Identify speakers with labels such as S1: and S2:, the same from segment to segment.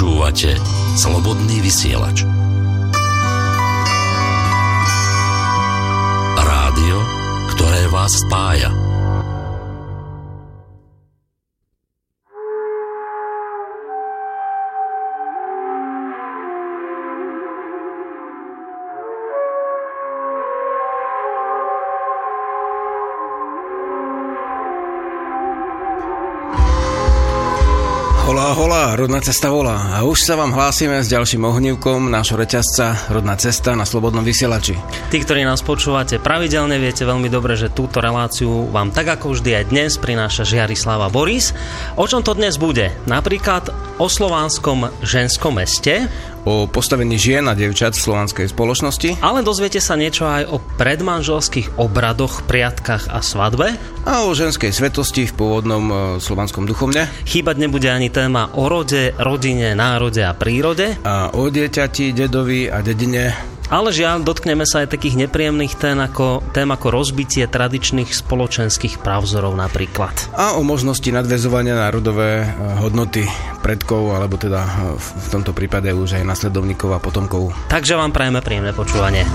S1: Počúvate Slobodný vysielač. Rádio, ktoré vás spája.
S2: Hola, Rodná cesta volá. A už sa vám hlásime s ďalším ohnívkom nášho reťazca Rodná cesta na Slobodnom vysielači.
S3: Tí, ktorí nás počúvate pravidelne, viete veľmi dobre, že túto reláciu vám tak ako vždy aj dnes prináša Žiarislava Boris. O čom to dnes bude? Napríklad o slovanskom ženskom meste,
S2: o postavení žien a dievčat v slovanskej spoločnosti.
S3: Ale dozviete sa niečo aj o predmanželských obradoch, priatkách a svadbe.
S2: A o ženskej svetosti v pôvodnom slovanskom duchovne.
S3: Chýbať nebude ani téma o rode, rodine, národe a prírode.
S2: A o dieťati, dedovi a dedine.
S3: Ale žiaľ, dotkneme sa aj takých nepríjemných tém ako rozbitie tradičných spoločenských právzorov napríklad.
S2: A o možnosti nadväzovania na rodové hodnoty predkov, alebo teda v tomto prípade už aj nasledovníkov a potomkov.
S3: Takže vám prajeme príjemné počúvanie.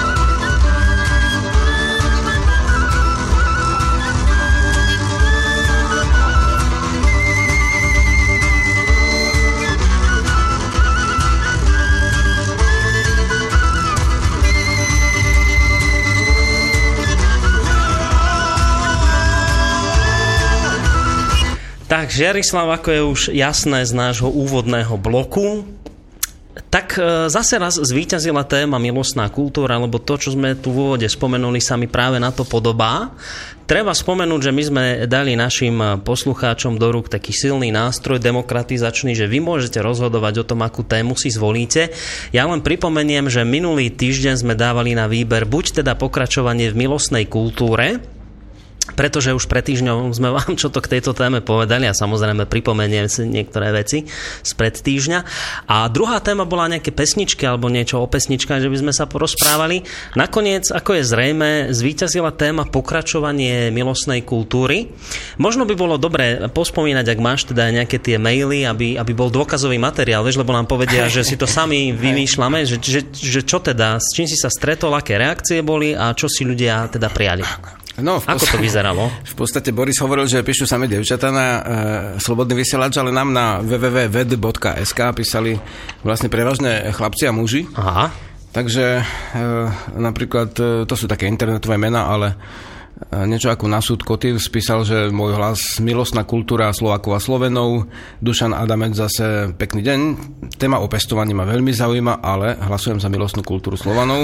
S3: Tak, Žiarislav, ako je už jasné z nášho úvodného bloku, tak zase raz zvíťazila téma milostná kultúra, lebo to, čo sme tu v úvode spomenuli, sa mi práve na to podobá. Treba spomenúť, že my sme dali našim poslucháčom do rúk taký silný nástroj demokratizačný, že vy môžete rozhodovať o tom, akú tému si zvolíte. Ja len pripomeniem, že minulý týždeň sme dávali na výber buď teda pokračovanie v milostnej kultúre, pretože už pred týždňom sme vám čo to k tejto téme povedali a samozrejme pripomeniem si niektoré veci spred týždňa. A druhá téma bola nejaké pesničky alebo niečo o pesničkách, že by sme sa porozprávali. Nakoniec, ako je zrejme, zvíťazila téma pokračovanie milostnej kultúry. Možno by bolo dobré pospomínať, ak máš teda nejaké tie maily, aby bol dôkazový materiál, vieš, lebo nám povedia, že si to sami vymýšľame, že čo teda, s čím si sa stretol, aké reakcie boli a čo si ľudia teda prijali.
S2: No,
S3: ako to vyzeralo?
S2: V podstate Boris hovoril, že píšu same dievčatá na Slobodný vysielač, ale nám na www.ved.sk písali vlastne prevažne chlapci a muži.
S3: Aha.
S2: Takže napríklad, to sú také internetové mená, ale niečo ako Nasud Kotiv spísal, že môj hlas milostná kultúra Slovákov a Slovenov. Dušan Adamec zase pekný deň. Téma o pestovaní ma veľmi zaujíma, ale hlasujem za milostnú kultúru Slovanov.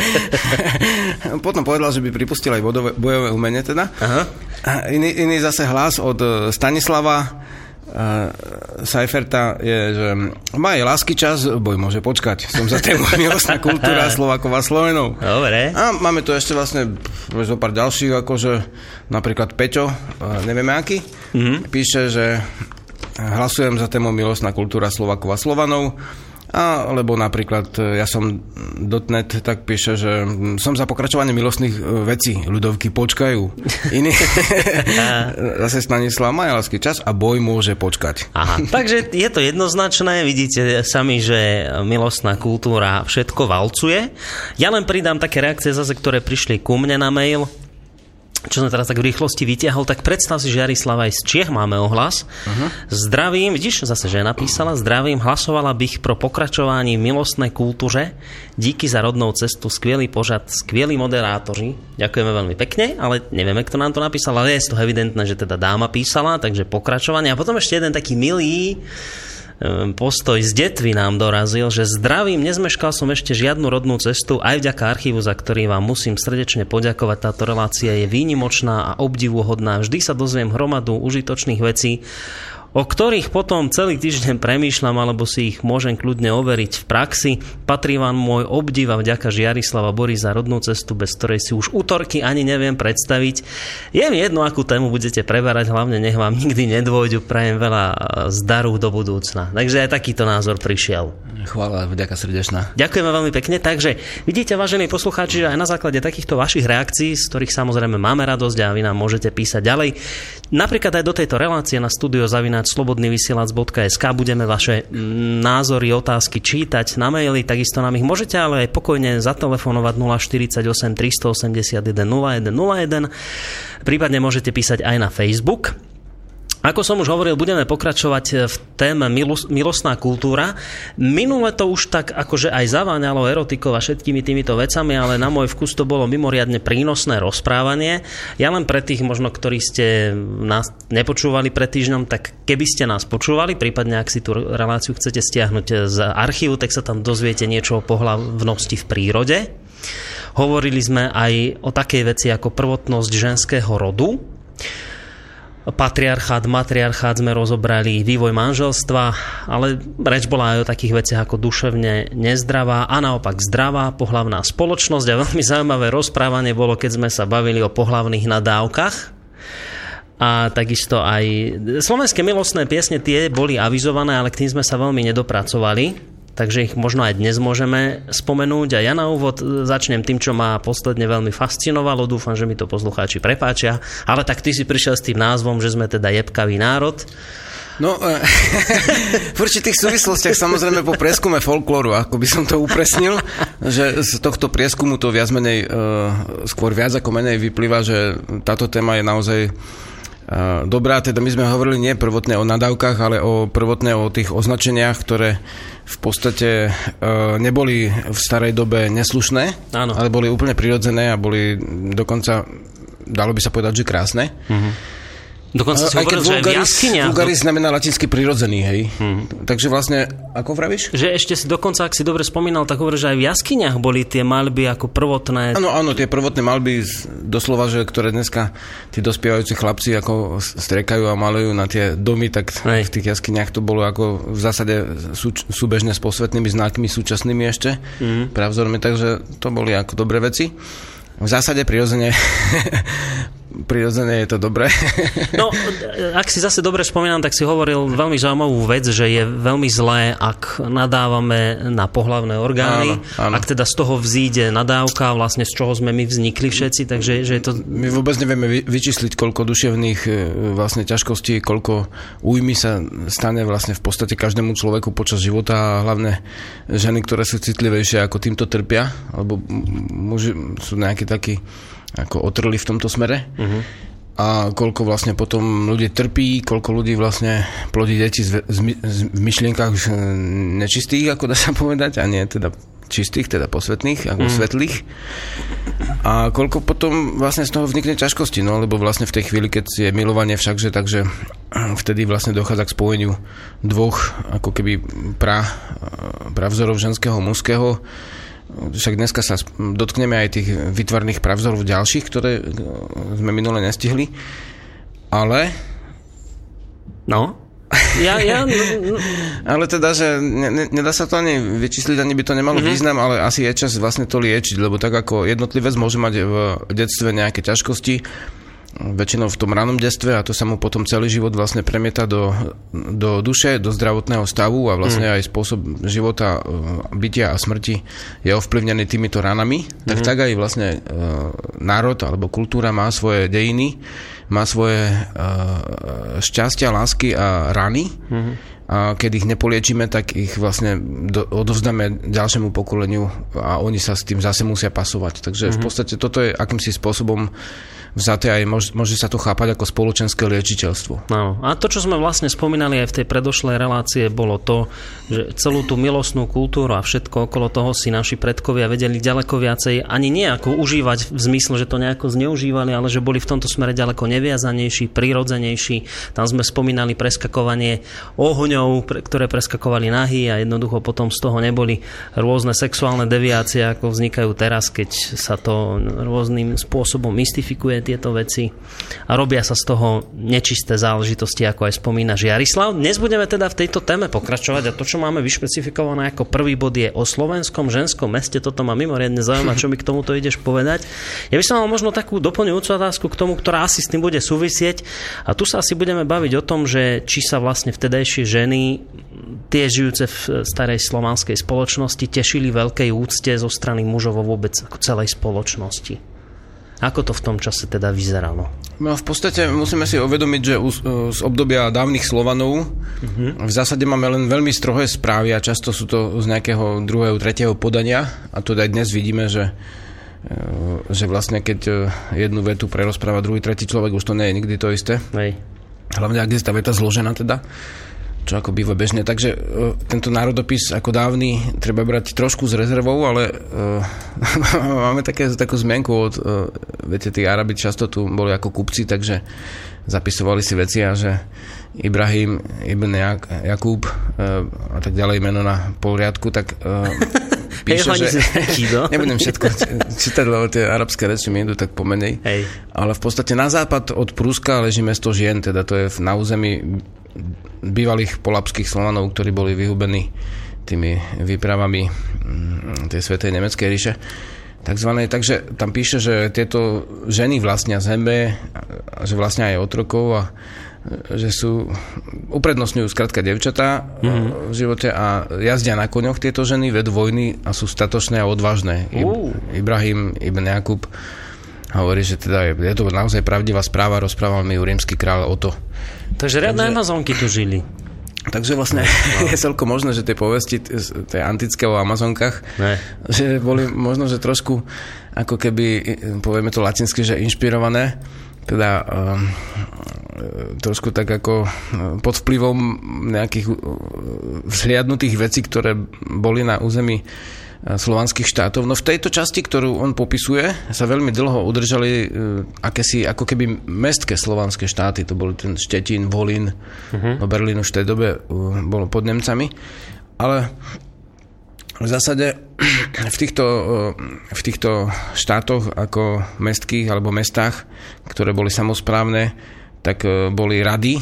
S2: Potom povedal, že by pripustil aj bojové umenie teda. Aha. Iný zase hlas od Stanislava Seiferta je, že má je lásky čas, boj môže počkať. Som za tému milostná kultúra Slovákov a Slovenov.
S3: Dobre.
S2: A máme tu ešte vlastne zo pár ďalších, akože napríklad Peťo, nevieme aký, píše, že hlasujem za tému milostná kultúra Slovákov a Slovanov. Alebo napríklad ja som .net, tak píše, že som za pokračovanie milostných vecí. Ľudovky počkajú. Iný zase Stanislav má lásky čas a boj môže počkať.
S3: Aha, takže je to jednoznačné. Vidíte sami, že milostná kultúra všetko valcuje. Ja len pridám také reakcie zase, ktoré prišli ku mne na mail, čo som teraz tak v rýchlosti vytiahol, tak predstav si, Žiarislava, aj z Čiech máme ohlas. Zdravím, vidíš, zase žena napísala, zdravím, hlasovala bych pro pokračování milostnej kultúre. Díky za rodnou cestu, skvělý pořad, skvělí moderátori. Ďakujeme veľmi pekne, ale nevieme, kto nám to napísal, ale je to evidentné, že teda dáma písala, takže pokračovanie. A potom ešte jeden taký milý postoj z detvy nám dorazil, že zdravím, nezmeškal som ešte žiadnu rodnú cestu, aj vďaka archívu, za ktorý vám musím srdečne poďakovať. Táto relácia je výnimočná a obdivuhodná. Vždy sa dozviem hromadu užitočných vecí, o ktorých potom celý týždeň premýšľam, alebo si ich môžem kľudne overiť v praxi. Patrí vám môj obdiv a vďaka Žiarislava Boris za rodnú cestu, bez ktorej si už útorky ani neviem predstaviť. Je mi jedno, akú tému budete preberať, hlavne nech vám nikdy nedôjdu. Prajem veľa zdaru do budúcna. Takže aj takýto názor prišiel.
S2: Chvála, vďaka srdečná.
S3: Ďakujeme veľmi pekne. Takže vidíte, vážení poslucháči, že aj na základe takýchto vašich reakcií, z ktorých samozrejme máme radosť a vy nám môžete písať ďalej. Napríklad aj do tejto relácie na studio studiozavináč.slobodnyvysielac.sk. Budeme vaše názory, otázky čítať na maili, takisto nám ich môžete ale aj pokojne zatelefonovať 048 381 0101. Prípadne môžete písať aj na Facebook. Ako som už hovoril, budeme pokračovať v téme milostná kultúra. Minule to už tak akože aj zaváňalo erotikou a všetkými týmito vecami, ale na môj vkus to bolo mimoriadne prínosné rozprávanie. Ja len pre tých možno, ktorí ste nás nepočúvali pred týždňom, tak keby ste nás počúvali, prípadne ak si tú reláciu chcete stiahnuť z archívu, tak sa tam dozviete niečo o pohlavnosti v prírode. Hovorili sme aj o takej veci ako prvotnosť ženského rodu. Patriarchát, matriarchát sme rozobrali, vývoj manželstva, ale reč bola aj o takých veciach ako duševne nezdravá a naopak zdravá pohlavná spoločnosť a veľmi zaujímavé rozprávanie bolo, keď sme sa bavili o pohlavných nadávkach. A takisto aj slovenské milostné piesne, tie boli avizované, ale k tým sme sa veľmi nedopracovali. Takže ich možno aj dnes môžeme spomenúť. A ja na úvod začnem tým, čo ma posledne veľmi fascinovalo. Dúfam, že mi to poslucháči prepáčia. Ale tak ty si prišiel s tým názvom, že sme teda jebkavý národ.
S2: No, v určitých súvislostiach samozrejme po prieskume folklóru, ako by som to upresnil, že z tohto prieskumu to viac menej, skôr viac ako menej vyplýva, že táto téma je naozaj dobrá, teda my sme hovorili nie prvotne o nadávkach, ale prvotne o tých označeniach, ktoré v podstate neboli v starej dobe neslušné, áno, ale boli úplne prirodzené a boli dokonca, dalo by sa povedať, že krásne.
S3: Dokonca si hovoril, že aj v jaskyniach.
S2: Vulgaris znamená latinsky prirodzený, hej. Takže vlastne, ako vravíš?
S3: Že ešte si dokonca, ak si dobre spomínal, tak hovoríš, že aj v jaskyniach boli tie maľby ako prvotné.
S2: Áno, tie prvotné maľby, doslova, že ktoré dneska tí dospievajúci chlapci ako strekajú a malujú na tie domy, tak v tých jaskyniach to bolo ako v zásade súbežne s posvetnými znakmi súčasnými ešte, pravzormi, takže to boli ako dobré veci. V zásade prirodzene je to dobré.
S3: No, ak si zase dobre spomínam, tak si hovoril veľmi zaujímavú vec, že je veľmi zlé, ak nadávame na pohlavné orgány. Áno. Ak teda z toho vzíde nadávka, vlastne z čoho sme my vznikli všetci, takže že je to...
S2: My vôbec nevieme vyčísliť, koľko duševných vlastne ťažkostí, koľko újmy sa stane vlastne v podstate každému človeku počas života a hlavne ženy, ktoré sú citlivejšie, ako týmto trpia, alebo muži sú nejakí takí ako otrli v tomto smere. A koľko vlastne potom ľudí trpí, koľko ľudí vlastne plodí deti v myšlienkach nečistých, ako dá sa povedať, a nie teda čistých, teda posvetných, ako svetlých. A koľko potom vlastne z toho vznikne ťažkosti, no lebo vlastne v tej chvíli, keď je milovanie všakže, takže vtedy vlastne dochádza k spojeniu dvoch ako keby pravzorov ženského, mužského. Však dneska sa dotkneme aj tých výtvarných pravzorov ďalších, ktoré sme minule nestihli. Ale...
S3: No?
S2: Ale teda, že nedá sa to ani vyčísliť, ani by to nemalo význam, ale asi je čas vlastne to liečiť, lebo tak ako jednotlivec môže mať v detstve nejaké ťažkosti, väčšinou v tom ranom detstve, a to sa mu potom celý život vlastne premieta do duše, do zdravotného stavu a vlastne aj spôsob života, bytia a smrti je ovplyvnený týmito ranami. Tak aj vlastne národ alebo kultúra má svoje dejiny, má svoje šťastia, lásky a rany. A keď ich nepoliečíme, tak ich vlastne odovzdáme ďalšiemu pokoleniu a oni sa s tým zase musia pasovať. Takže v podstate toto je akýmsi spôsobom vzaté aj môže sa to chápať ako spoločenské liečiteľstvo.
S3: No. A to, čo sme vlastne spomínali aj v tej predošlej relácie, bolo to, že celú tú milostnú kultúru a všetko okolo toho si naši predkovia vedeli ďaleko viacej ani nie ako užívať v zmysle, že to nejako zneužívali, ale že boli v tomto smere ďaleko neviazanejší, prirodzenejší. Tam sme spomínali preskakovanie ohňov, ktoré preskakovali nahy a jednoducho potom z toho neboli rôzne sexuálne deviácie, ako vznikajú teraz, keď sa to rôznym spôsobom mystifikuje tieto veci a robia sa z toho nečisté záležitosti, ako aj spomína Jarislav. Dnes budeme teda v tejto téme pokračovať a to, čo máme vyšpecifikované ako prvý bod, je o slovenskom ženskom meste. Toto ma mimoriadne zaujíma, čo mi k tomuto ideš povedať. Ja by som mal možno takú doplňujúcu otázku k tomu, ktorá asi s tým bude súvisieť, a tu sa asi budeme baviť o tom, že či sa vlastne vtedajšie ženy, tie žijúce v starej slovanskej spoločnosti, tešili veľkej úcte zo strany mužov vôbec ako celej spoločnosti. Ako to v tom čase teda vyzeralo?
S2: No v podstate musíme si uvedomiť, že z obdobia dávnych Slovanov v zásade máme len veľmi strohé správy a často sú to z nejakého druhého, tretieho podania a to aj dnes vidíme, že vlastne keď jednu vetu prerozpráva druhý, tretí človek, už to nie je nikdy to isté.
S3: Hej. Hlavne,
S2: ak je tá veta zložená teda, čo ako býva bežne. Takže tento národopis ako dávny treba brať trošku s rezervou, ale máme takú zmienku od, viete, tí Arabi často tu boli ako kupci, takže zapisovali si veci a že Ibrahim ibn Jakub a tak ďalej, meno na poliadku, tak píše, že nebudem všetko čítať, lebo tie arabské reči mi idú tak pomenej. Hej. Ale v podstate na západ od Prúska leží mesto Žien, teda to je na území bývalých polabských Slovanov, ktorí boli vyhubení tými výpravami tej svätej nemeckej ríše takzvanej. Takže tam píše, že tieto ženy vlastnia zeme, že vlastnia aj otrokov a že sú uprednostňujú skrátka devčatá v živote a jazdia na koňoch tieto ženy, vedú vojny a sú statočné a odvážne. Ibrahim ibn Jakub hovorí, že teda je to naozaj pravdivá správa, rozprával mi ju rímsky kráľ Oto.
S3: Takže riadne Amazonky tu žili.
S2: Takže vlastne je celkom možné, že tie povesti tie antické o Amazonkách, že boli možno, že trošku ako keby, povieme to latinsky, že inšpirované, teda trošku tak ako pod vplyvom nejakých vzhliadnutých vecí, ktoré boli na území slovanských štátov. No v tejto časti, ktorú on popisuje, sa veľmi dlho udržali akési ako keby mestské slovanské štáty. To boli ten Štetín, Volín, Berlín už v tej dobe bolo pod Nemcami. Ale v zásade v týchto štátoch ako mestských alebo mestách, ktoré boli samosprávne, tak boli rady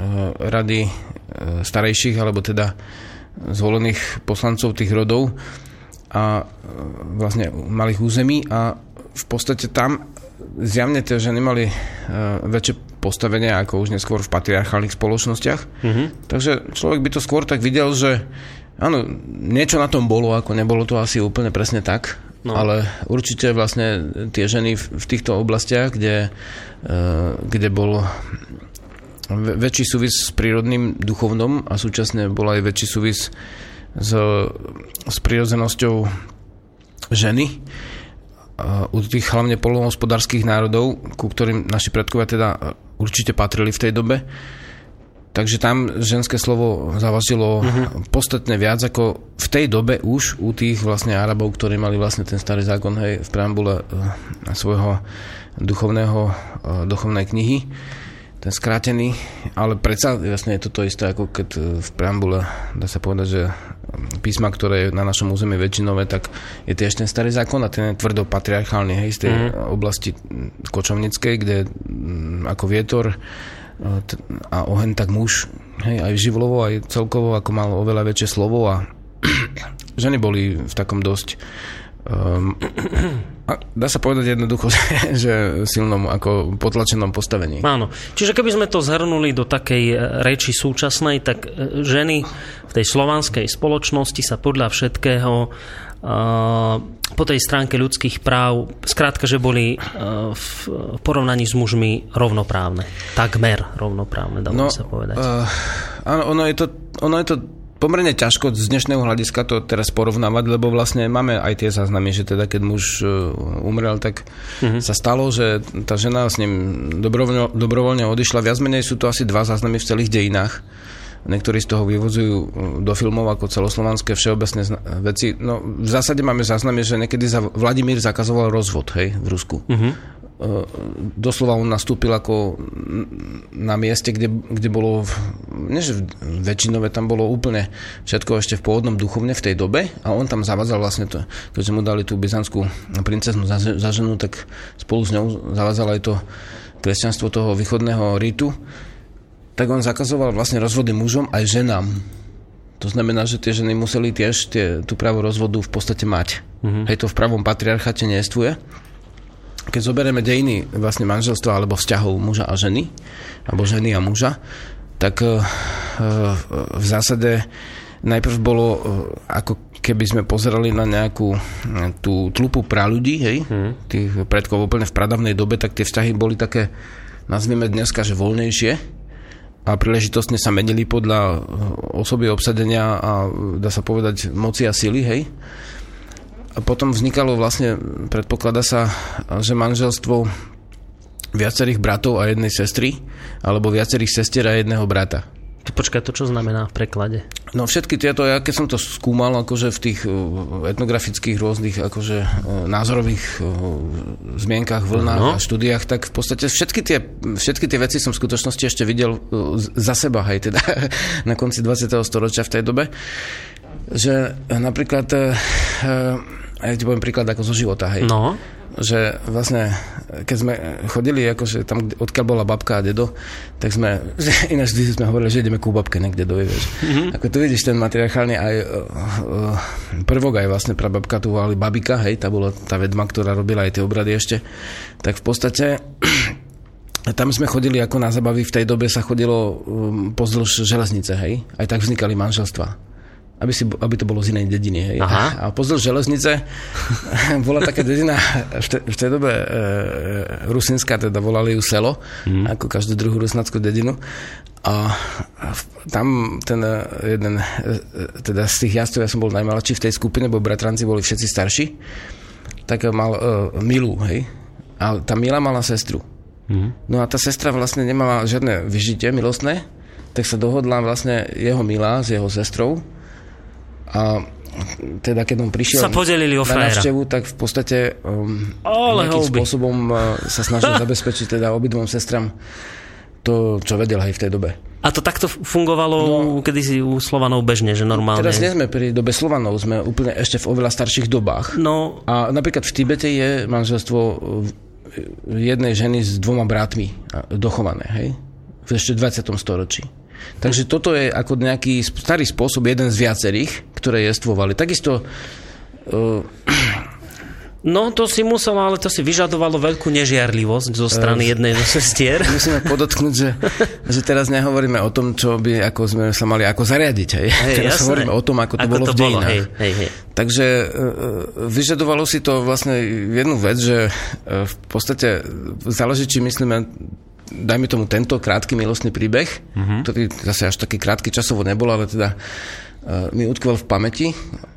S2: starejších alebo teda zvolených poslancov tých rodov a vlastne malých území a v podstate tam zjavne tie ženy mali väčšie postavenie ako už neskôr v patriarchálnych spoločnostiach. Takže človek by to skôr tak videl, že áno, niečo na tom bolo, ako nebolo to asi úplne presne tak, ale určite vlastne tie ženy v týchto oblastiach, kde bol väčší súvis s prírodným duchovnom a súčasne bol aj väčší súvis s prirodzenosťou ženy u tých hlavne poľnohospodárskych národov, ku ktorým naši predkovia teda určite patrili v tej dobe. Takže tam ženské slovo zavažilo podstatne viac ako v tej dobe už u tých vlastne Arabov, ktorí mali vlastne ten starý zákon v preambule svojho duchovnej knihy, ten skrátený, ale predsa vlastne je to isté, ako keď v preambule dá sa povedať, že písma, ktoré je na našom území väčšinové, tak je tiež ten starý zákon a ten je tvrdo patriarchálny, hej, z tej oblasti kočovníckej, kde ako vietor a oheň, tak muž, hej, aj živlovo, aj celkovo, ako mal oveľa väčšie slovo a ženy boli v takom dosť dá sa povedať jednoducho, že silnom ako potlačenom postavení.
S3: Áno. Čiže keby sme to zhrnuli do takej reči súčasnej, tak ženy v tej slovanskej spoločnosti sa podľa všetkého po tej stránke ľudských práv, skrátka, že boli v porovnaní s mužmi rovnoprávne. Takmer rovnoprávne, dá sa povedať.
S2: Áno, ono je to pomerne ťažko z dnešného hľadiska to teraz porovnávať, lebo vlastne máme aj tie záznamy, že teda keď muž umrel, tak sa stalo, že tá žena s ním dobrovoľne odišla. Viac menej sú to asi 2 záznamy v celých dejinách. Niektorí z toho vyvozujú do filmov ako celoslovanské všeobecné veci. No, v zásade máme záznamy, že niekedy Vladimír zakazoval rozvod, hej, v Rusku. Doslova on nastúpil ako na mieste, kde bolo nie že väčšinové, tam bolo úplne všetko ešte v pôvodnom duchovne v tej dobe a on tam zavádzal vlastne to, keďže mu dali tú byzantskú princeznu za ženu, tak spolu s ňou zavádzal aj to kresťanstvo toho východného ritu, tak on zakazoval vlastne rozvody mužom aj ženám. To znamená, že tie ženy museli tiež tú právo rozvodu v podstate mať. Hej, to v pravom patriarcháte nejestvuje. Keď zoberieme dejiny vlastne manželstva alebo vzťahov muža a ženy, alebo ženy a muža, tak v zásade najprv bolo, ako keby sme pozerali na nejakú tú tlupu praľudí, hej, tých predkov úplne v pradavnej dobe, tak tie vzťahy boli také, nazvime dneska, že voľnejšie a príležitostne sa menili podľa osoby obsadenia a dá sa povedať moci a sily, hej. A potom vznikalo vlastne, predpokladá sa, že manželstvo viacerých bratov a jednej sestry, alebo viacerých sestier a jedného brata.
S3: Počkaj, to čo znamená v preklade?
S2: No všetky tieto, ja keď som to skúmal akože v tých etnografických rôznych akože názorových zmienkach, vlnách a štúdiách, tak v podstate všetky tie veci som v skutočnosti ešte videl za seba, hej, teda na konci 20. storočia v tej dobe, že napríklad ja ti poviem príklad ako zo života, hej.
S3: No.
S2: Že vlastne, keď sme chodili akože tam, odkiaľ bola babka a dedo, tak sme, ináč vždy sme hovorili, že ideme ku babke, ne k dedovi, vieš. Ako tu vidíš ten matriarchálny aj prvok, aj vlastne prababka tu volali babika, hej, tá bola tá vedma, ktorá robila aj tie obrady ešte. Tak v podstate tam sme chodili ako na zabavy, v tej dobe sa chodilo pozdĺž železnice, hej. Aj tak vznikali manželstvá. Aby to bolo z inej dediny. Hej. A pozdĺž železnice bola taká dedina v tej dobe rusinská, teda volali ju selo, ako každú druhú rusnácku dedinu. A tam ten jeden, teda z tých jazdcov, ja som bol najmladší v tej skupine, bo bratranci boli všetci starší, tak mal Milu, hej. A tá Mila mala sestru. No a tá sestra vlastne nemala žiadne vyžitie milostné, tak sa dohodla vlastne jeho Mila s jeho sestrou. A teda keď on prišiel
S3: sa podelili o
S2: na návštevu, tak v podstate nejakým spôsobom sa snažil zabezpečiť teda obidvom sestram to, čo vedel aj v tej dobe.
S3: A to takto fungovalo kedysi u Slovanov bežne, že normálne?
S2: Teraz nie sme pri dobe Slovanov, sme úplne ešte v oveľa starších dobách.
S3: No.
S2: A napríklad v Tibete je manželstvo jednej ženy s dvoma bratmi dochované, hej? V ešte 20. storočí. Takže toto je ako nejaký starý spôsob, jeden z viacerých, ktoré jestvovali. Takisto...
S3: No, to si muselo, ale to si vyžadovalo veľkú nežiarlivosť zo strany jednej zo sestier.
S2: Musíme podotknúť, že teraz nehovoríme o tom, čo by ako sme sa mali ako zariadiť. Hej, teraz hovoríme o tom, ako to bolo v dejinách.
S3: Hej.
S2: Takže vyžadovalo si to vlastne jednu vec, že v podstate záleží, či myslíme dajme tomu tento krátky milostný príbeh, ktorý zase až taký krátky časovo nebol, ale teda mi utkvel v pamäti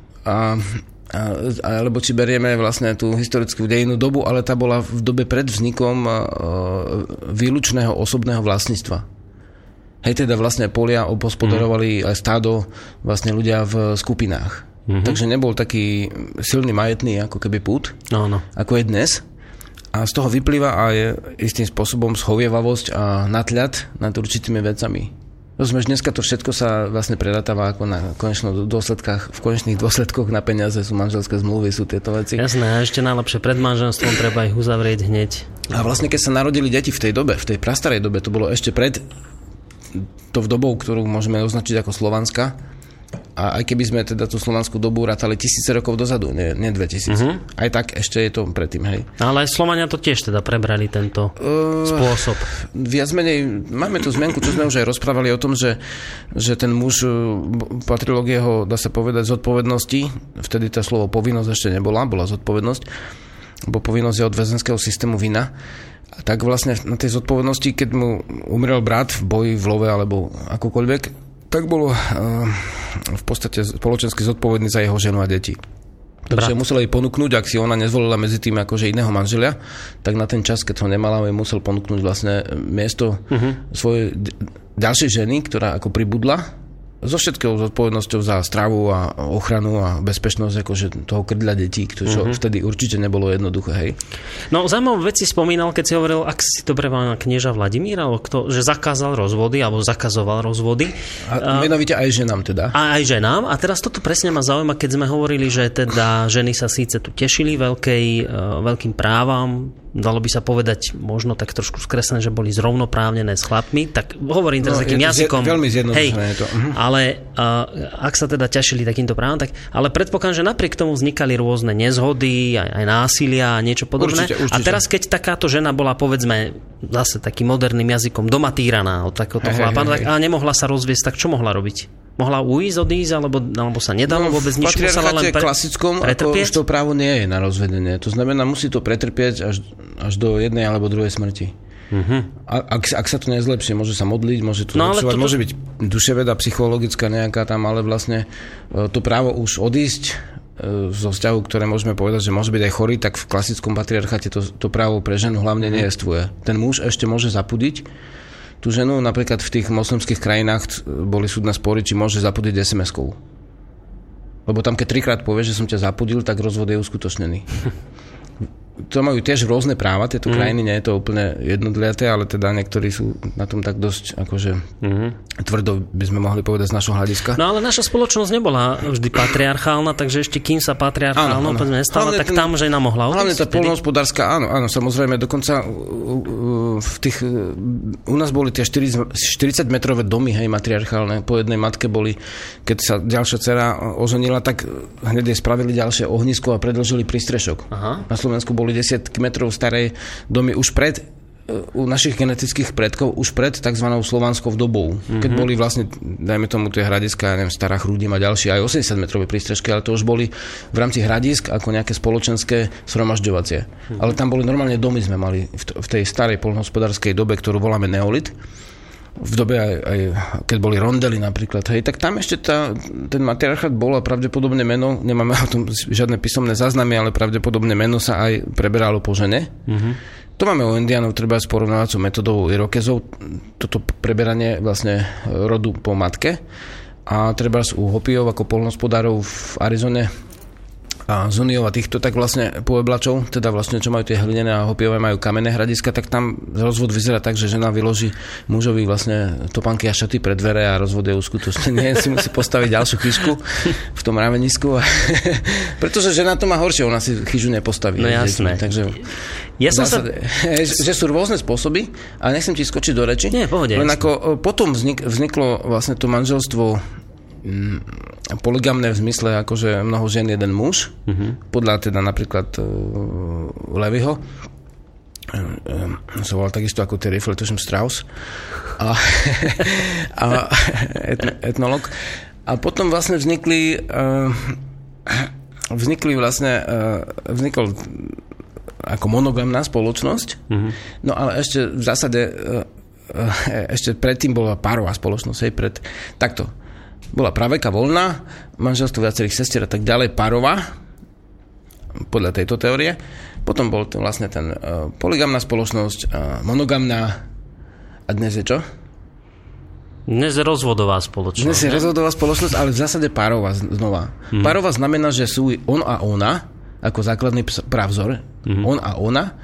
S2: alebo či berieme vlastne tú historickú dejinú dobu, ale tá bola v dobe pred vznikom výlučného osobného vlastníctva. Hej, teda vlastne polia obhospodarovali aj stádo vlastne ľudia v skupinách. Takže nebol taký silný majetný ako keby pút, ako je dnes. A z toho vyplýva aj istým spôsobom schovievavosť a natľad nad určitými vecami. Rozumieš, dneska to všetko sa vlastne predáva ako v konečných dôsledkoch na peniaze, sú manželské zmluvy, sú tieto veci.
S3: Jasné, a ešte najlepšie pred manželstvom treba ich uzavrieť hneď.
S2: A vlastne keď sa narodili deti v tej dobe, v tej prastarej dobe, to bolo ešte pred tou dobou, ktorú môžeme označiť ako slovanská. A aj keby sme teda tú slovanskú dobu rátali 1000 rokov dozadu, nie 2000. Aj tak ešte je to predtým, hej. Ale
S3: aj Slovania to tiež teda prebrali tento spôsob.
S2: Viac menej, máme tu zmienku, čo sme už aj rozprávali o tom, že ten muž patrilo k jeho, dá sa povedať, zodpovednosti. Vtedy to slovo povinnosť ešte bola zodpovednosť, bo povinnosť je od väzenského systému vina. A tak vlastne na tej zodpovednosti, keď mu umrel brat v boji, v love alebo akokoľvek, tak bolo v podstate spoločensky zodpovedný za jeho ženu a deti. Takže musel jej ponúknuť, ak si ona nezvolila medzi tým akože iného manželia, tak na ten čas, keď ho nemala, jej musel ponúknuť vlastne miesto svojej ďalšej ženy, ktorá ako pribudla, so všetkou zodpovednosťou za stravu a ochranu a bezpečnosť akože toho krdľa detí, čo vtedy určite nebolo jednoduché, hej.
S3: No, zaujímavé veci spomínal, keď si hovoril, ak si dobre mal knieža Vladimír, alebo že zakázal rozvody, alebo zakazoval rozvody.
S2: A menovite aj ženám teda.
S3: A aj ženám. A teraz toto presne ma zaujíma, keď sme hovorili, že teda ženy sa síce tu tešili veľkým právam, dalo by sa povedať možno tak trošku skreslené, že boli zrovnoprávnené s chlapmi, tak hovorím teraz takým jazykom.
S2: Veľmi zjednodušené je to.
S3: Ale ak sa teda ťažili takýmto právom, tak, ale predpokladám, že napriek tomu vznikali rôzne nezhody, aj násilia a niečo podobné.
S2: Určite.
S3: A teraz, keď takáto žena bola, povedzme, zase takým moderným jazykom doma týraná od takéhoto chlapa, tak a nemohla sa rozviesť, tak čo mohla robiť? Mohla odísť, alebo sa nedalo vôbec nič, musela len
S2: klasickom
S3: pretrpieť?
S2: Už to právo nie je na rozvedenie. To znamená, musí to pretrpieť až do jednej alebo druhej smrti. Ak sa to nezlepšie, môže sa modliť, môže to zlepšovať, môže byť duševeda, psychologická nejaká tam, ale vlastne to právo už odísť zo vzťahu, ktoré môžeme povedať, že môže byť aj chorý, tak v klasickom patriarcháte to právo pre ženu hlavne nejestvuje. Ten muž ešte môže zapudiť tú ženu, napríklad v tých moslimských krajinách boli súdne spory, či môže zapudiť SMS-kou. Lebo tam, keď 3-krát povie, že som ťa zapudil, tak rozvod je uskutočnený. To majú tiež rôzne práva, tieto krajiny, nie je to úplne jednotliaté, ale teda niektorí sú na tom tak dosť akože tvrdo, by sme mohli povedať z našho hľadiska.
S3: No ale naša spoločnosť nebola vždy patriarchálna, takže ešte kým sa patriarchálna nestala, tak tam žena mohla odísť.
S2: Hlavne tá poľnohospodárska, áno, samozrejme, dokonca u nás boli tie 40-metrové domy, hej, matriarchálne, po jednej matke boli, keď sa ďalšia dcera oženila, tak hneď jej spravili ďalšie ohnisko a predĺžili prístrešok. Aha. Na Slovensku boli 10 metrov staré domy už pred u našich genetických predkov, už pred tzv. Slovanskou dobou. Keď boli vlastne, dajme tomu tie hradiska, neviem, Stará Chrúdim a ďalšie, aj 80-metrové prístrežky, ale to už boli v rámci hradisk ako nejaké spoločenské zhromažďovacie. Ale tam boli normálne domy, sme mali v tej starej poľnohospodárskej dobe, ktorú voláme neolit. V dobe aj keď boli rondely napríklad, hej, tak tam ešte ten matriarchát bol a pravdepodobne meno, nemáme o tom žiadne písomné záznamy, ale pravdepodobne meno sa aj preberalo po žene. To máme u Indiánov treba s porovnávacou metodou Irokezov, toto preberanie vlastne rodu po matke, a treba u Hopijov ako poľnohospodárov v Arizone a Zuniov a týchto, tak vlastne Pueblačov, teda vlastne čo majú tie hlinené a Hopijové majú kamenné hradiska, tak tam rozvod vyzerá tak, že žena vyloží mužovi vlastne topánky a šaty pred dvere a rozvod je uskutočnený. Si musí postaviť ďalšiu chyžku v tom ravenisku. Pretože žena to má horšie, ona si chyžu nepostaví.
S3: No jasné.
S2: Takže že sú rôzne spôsoby a nechcem ti skočiť do reči.
S3: Nie, pohode.
S2: Len ako potom vzniklo vlastne to manželstvo polygamné v zmysle akože mnoho žien, jeden muž, podľa teda napríklad Levyho, sa volal takisto ako Terry Fletchersham Strauss a etnolog. A potom vlastne vznikol ako monogamná spoločnosť, no ale ešte v zásade ešte predtým bola párová spoločnosť, takto. Bola praveka voľná, manželstvo viacerých sestier a tak ďalej, párová, podľa tejto teórie. Potom bol to vlastne ten polygamná spoločnosť, monogamná, a dnes je čo?
S3: Dnes je rozvodová spoločnosť.
S2: Dnes je rozvodová spoločnosť, ale v zásade párová znova. Párová znamená, že sú on a ona, ako základný právzor, on a ona,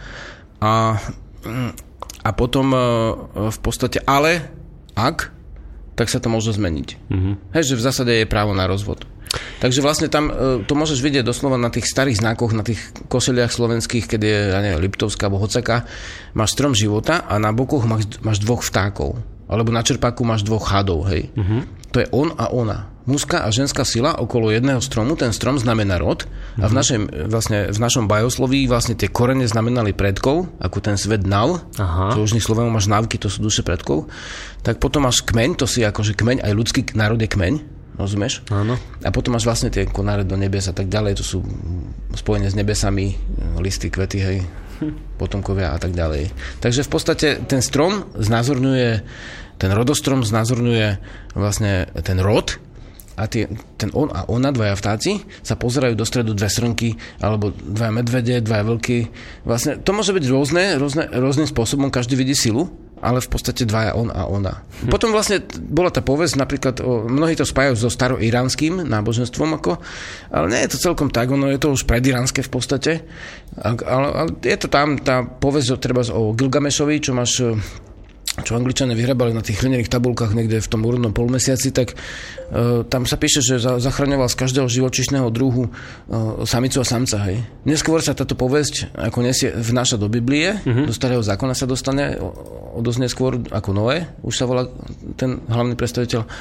S2: a potom v podstate ale, ak, tak sa to môže zmeniť. Hej, že v zásade je právo na rozvod. Takže vlastne tam to môžeš vidieť doslova na tých starých znakoch, na tých koseliach slovenských, keď je, ja neviem, Liptovská alebo Hocaka, máš strom života a na bokoch máš dvoch vtákov. Alebo na čerpáku máš dvoch hadov, hej. To je on a ona. Mužská a ženská sila okolo jedného stromu, ten strom znamená rod a v našom bajosloví vlastne tie korene znamenali predkov, ako ten svet nav, čo už Slovenov máš návky, to sú duše predkov, tak potom máš kmeň, to si akože kmeň, aj ľudský národ je kmeň, rozumieš? Áno. A potom máš vlastne tie konáre do nebies a tak ďalej, to sú spojené s nebesami, listy, kvety, hej, potomkovia a tak ďalej. Takže v podstate ten strom znázorňuje, ten rodostrom znázorňuje vlastne ten rod, a ten on a ona, dvaja vtáci, sa pozerajú do stredu dve srnky, alebo dvaja medvede, dvaja vlky. Vlastne to môže byť rôznym spôsobom, každý vidí silu, ale v podstate dvaja on a ona. Potom vlastne bola tá povesť, napríklad, mnohí to spájajú so staroiránskym náboženstvom, ale nie je to celkom tak, ono je to už prediránske v podstate. Ale je to tam tá povesť treba o Gilgamešovi, čo Angličania vyhrabali na tých hlinených tabulkách niekde v tom úrodnom polmesiaci, tak tam sa píše, že zachraňoval z každého živočíšneho druhu samicu a samca. Hej. Neskôr sa táto povesť ako nesie vnáša do Biblie, do Starého zákona sa dostane o dosť neskôr ako Noé, už sa volá ten hlavný predstaviteľ.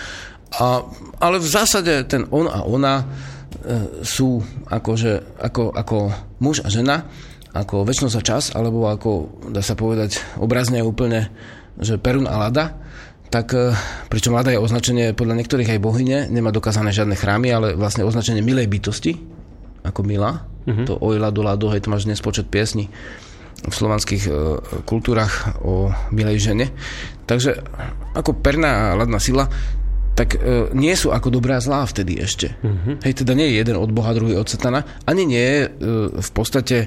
S2: Ale v zásade ten on a ona sú akože, ako muž a žena, ako večnosť a čas, alebo ako, dá sa povedať, obrazne úplne, že Perun a Lada, tak pričom Lada je označenie podľa niektorých aj bohyne, nemá dokázané žiadne chrámy, ale vlastne označenie milej bytosti, ako milá, to oj Lado, Lado, hej, to máš dnes počet piesní v slovanských kultúrach o milej žene. Takže ako perná a ladná sila, tak nie sú ako dobrá a zlá vtedy ešte. Hej, teda nie je jeden od Boha, druhý od Satana, ani nie je v podstate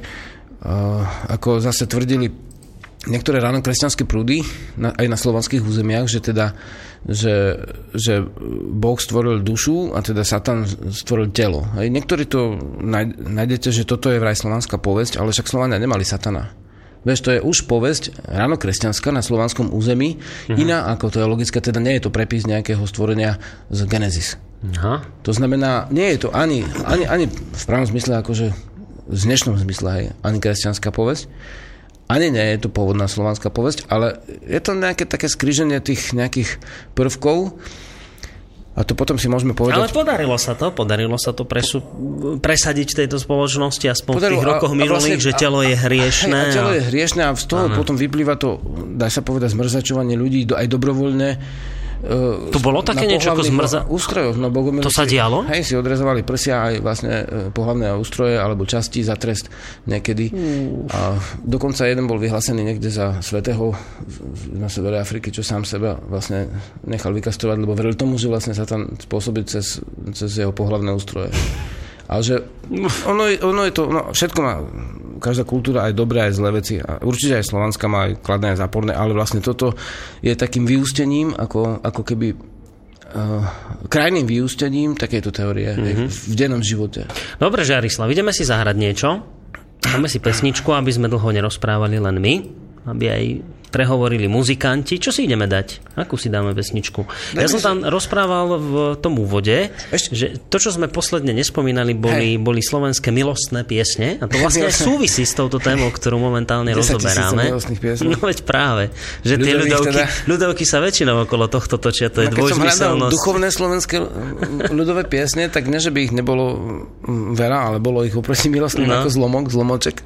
S2: ako zase tvrdili niektoré ráno kresťanské prúdy aj na slovanských územiach, že teda že Boh stvoril dušu a teda Satan stvoril telo. Hej, niektorí to nájdete, že toto je vraj slovanská povesť, ale však Slovania nemali Satana. Vieš, to je už povesť ráno kresťanská na slovanskom území, iná ako teologická, teda nie je to prepis nejakého stvorenia z Genesis. To znamená, nie je to ani v pravom zmysle akože v dnešnom zmysle, hej, ani kresťanská povesť, ani nie je to pôvodná slovanská povesť, ale je to nejaké také skríženie tých nejakých prvkov a to potom si môžeme povedať...
S3: Ale podarilo sa to presadiť v tejto spoločnosti aspoň v tých rokoch minulých, že telo je hriešne.
S2: A telo je hriešne a z toho potom vyplýva to, dá sa povedať, zmrzačovanie ľudí aj dobrovoľne.
S3: To bolo také niečo ako
S2: ústrojov. No,
S3: to sa dialo?
S2: Hej, si odrezovali prsia aj vlastne pohlavné ústroje alebo časti za trest niekedy. A dokonca jeden bol vyhlásený niekde za svätého na severe Afriky, čo sám seba vlastne nechal vykastrovať, lebo veril tomu, že vlastne sa tam spôsobí cez jeho pohlavné ústroje. Ale že ono je to, všetko má, každá kultúra aj dobré, aj zlé veci. A určite aj slovanská má aj kladné, aj záporné, ale vlastne toto je takým vyústením, ako keby krajným vyústením takejto teórie v dennom živote.
S3: Dobre, Žarislav, ideme si zahrať niečo. Dáme si pesničku, aby sme dlho nerozprávali len my, aby aj prehovorili muzikanti. Čo si ideme dať? Akú si dáme pesničku? Ja som tam rozprával v tom úvode, že to, čo sme posledne nespomínali, boli slovenské milostné piesne a to vlastne súvisí s touto témou, ktorú momentálne rozoberáme. No veď práve, že tie ľudovky sa väčšinou okolo tohto točia, to je dvojzmyselnosť. Keď som hľadal duchovné slovenské
S2: ľudové piesne, tak ne, že by ich nebolo veľa, ale bolo ich oproti milostným ako zlomoček.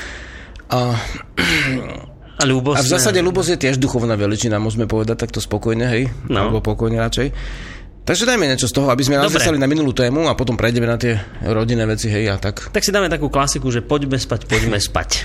S2: A v zásade ľúbosť je tiež duchovná veličina, môžeme povedať takto spokojne, hej? No. Alebo pokojne radšej. Takže dajme niečo z toho, aby sme nazvesali na minulú tému a potom prejdeme na tie rodinné veci, hej, a tak.
S3: Tak si dáme takú klasiku, že poďme spať.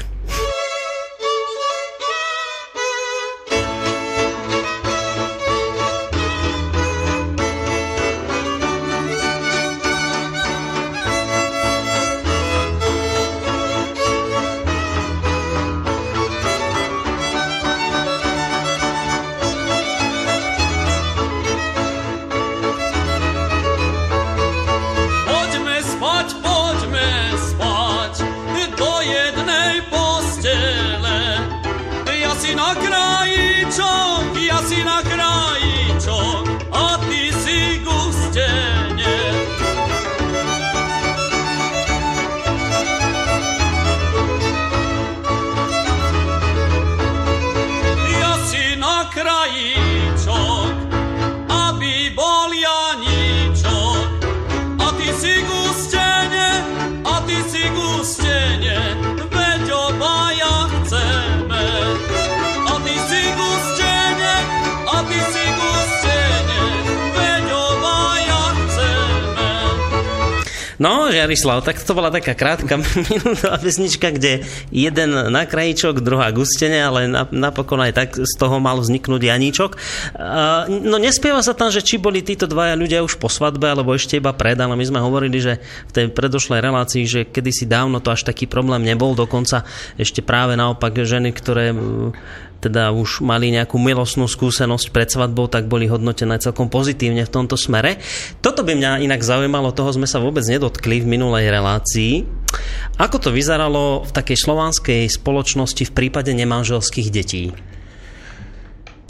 S3: No, Žarislav, tak to bola taká krátka minútová pesnička, kde jeden na krajíčok, druhá gustene, ale napokon aj tak z toho mal vzniknúť Janíčok. No nespieva sa tam, že či boli títo dvaja ľudia už po svadbe, alebo ešte iba pred, ale my sme hovorili, že v tej predošlej relácii, že kedysi dávno to až taký problém nebol, dokonca ešte práve naopak ženy, ktoré teda už mali nejakú milostnú skúsenosť pred svadbou, tak boli hodnotené celkom pozitívne v tomto smere. Toto by mňa inak zaujímalo, toho sme sa vôbec nedotkli v minulej relácii. Ako to vyzeralo v takej slovanskej spoločnosti v prípade nemanželských detí?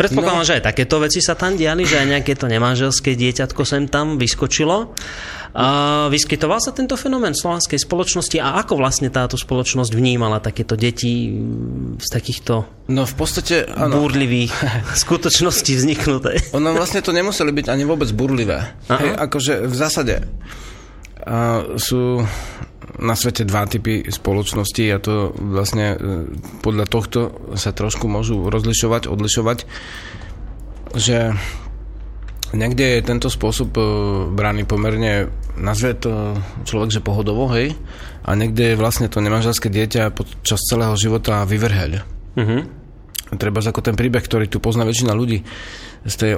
S3: Predpokladám, že aj takéto veci sa tam diali, že aj nejaké to nemanželské dieťatko sem tam vyskočilo. Vyskytoval sa tento fenomén v slovanskej spoločnosti a ako vlastne táto spoločnosť vnímala takéto deti z takýchto
S2: v podstate,
S3: búrlivých skutočností vzniknuté?
S2: Ono vlastne to nemuseli byť ani vôbec búrlivé. Hej, akože v zásade sú na svete dva typy spoločností a to vlastne podľa tohto sa trošku môžu odlišovať, že niekde je tento spôsob braný pomerne, nazve to človek, že pohodovo, hej, a niekde je vlastne to nemanželské dieťa počas celého života vyvrheľ. Treba ako ten príbeh, ktorý tu pozná väčšina ľudí z tej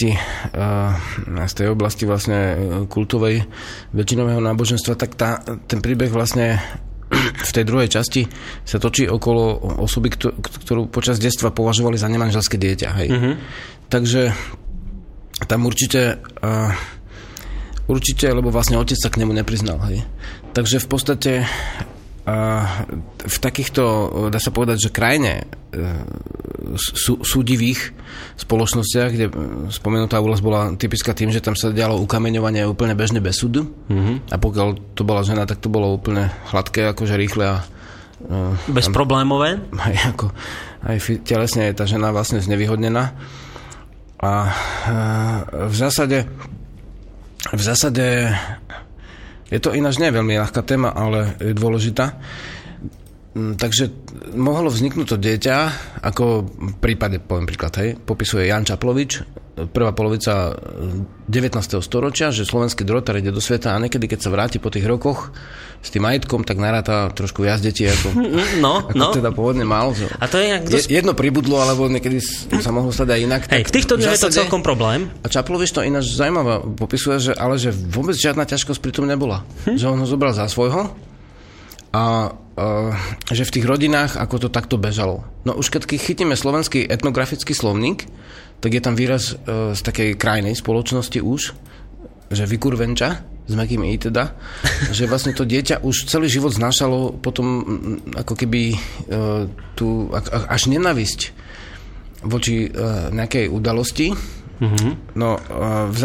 S2: oblasti vlastne kultovej väčšinového náboženstva, tak ten príbeh vlastne v tej druhej časti sa točí okolo osoby, ktorú počas detstva považovali za nemanželské dieťa, hej. Takže tam určite, lebo vlastne otec sa k nemu nepriznal, hej. Takže v podstate v takýchto, dá sa povedať, že krajine súdivých spoločnostiach, kde spomenutá oblasť bola typická tým, že tam sa dialo ukameňovanie úplne bežne bez súdu. A pokiaľ to bola žena, tak to bolo úplne hladké, akože rýchle a
S3: bezproblémové.
S2: Aj telesne je tá žena vlastne znevýhodnená. A v zásade je to ináč nie veľmi ľahká téma, ale je dôležitá. Takže mohlo vzniknúť to dieťa, ako v prípade, poviem príklad, hej, popisuje Jan Čaplovič, prvá polovica 19. storočia, že slovenský drotár ide do sveta a niekedy, keď sa vráti po tých rokoch s tým majetkom, tak naráta trošku viac detí, ako teda pôvodne mal.
S3: A to je
S2: jedno pribudlo, alebo niekedy sa mohlo stať aj inak.
S3: Hej, v týchto dňoch je to celkom problém.
S2: A Čaplovič to ináč zaujímavé popisuje, že vôbec žiadna ťažkosť pri tom nebola. Že on ho zobral za svojho a že v tých rodinách ako to takto bežalo. No už keď chytíme slovenský etnografický slovník, tak je tam výraz z takej krajnej spoločnosti už, že vykurvenča, s mäkkým i teda, že vlastne to dieťa už celý život znášalo potom ako keby tú až nenávisť voči nejakej udalosti. No v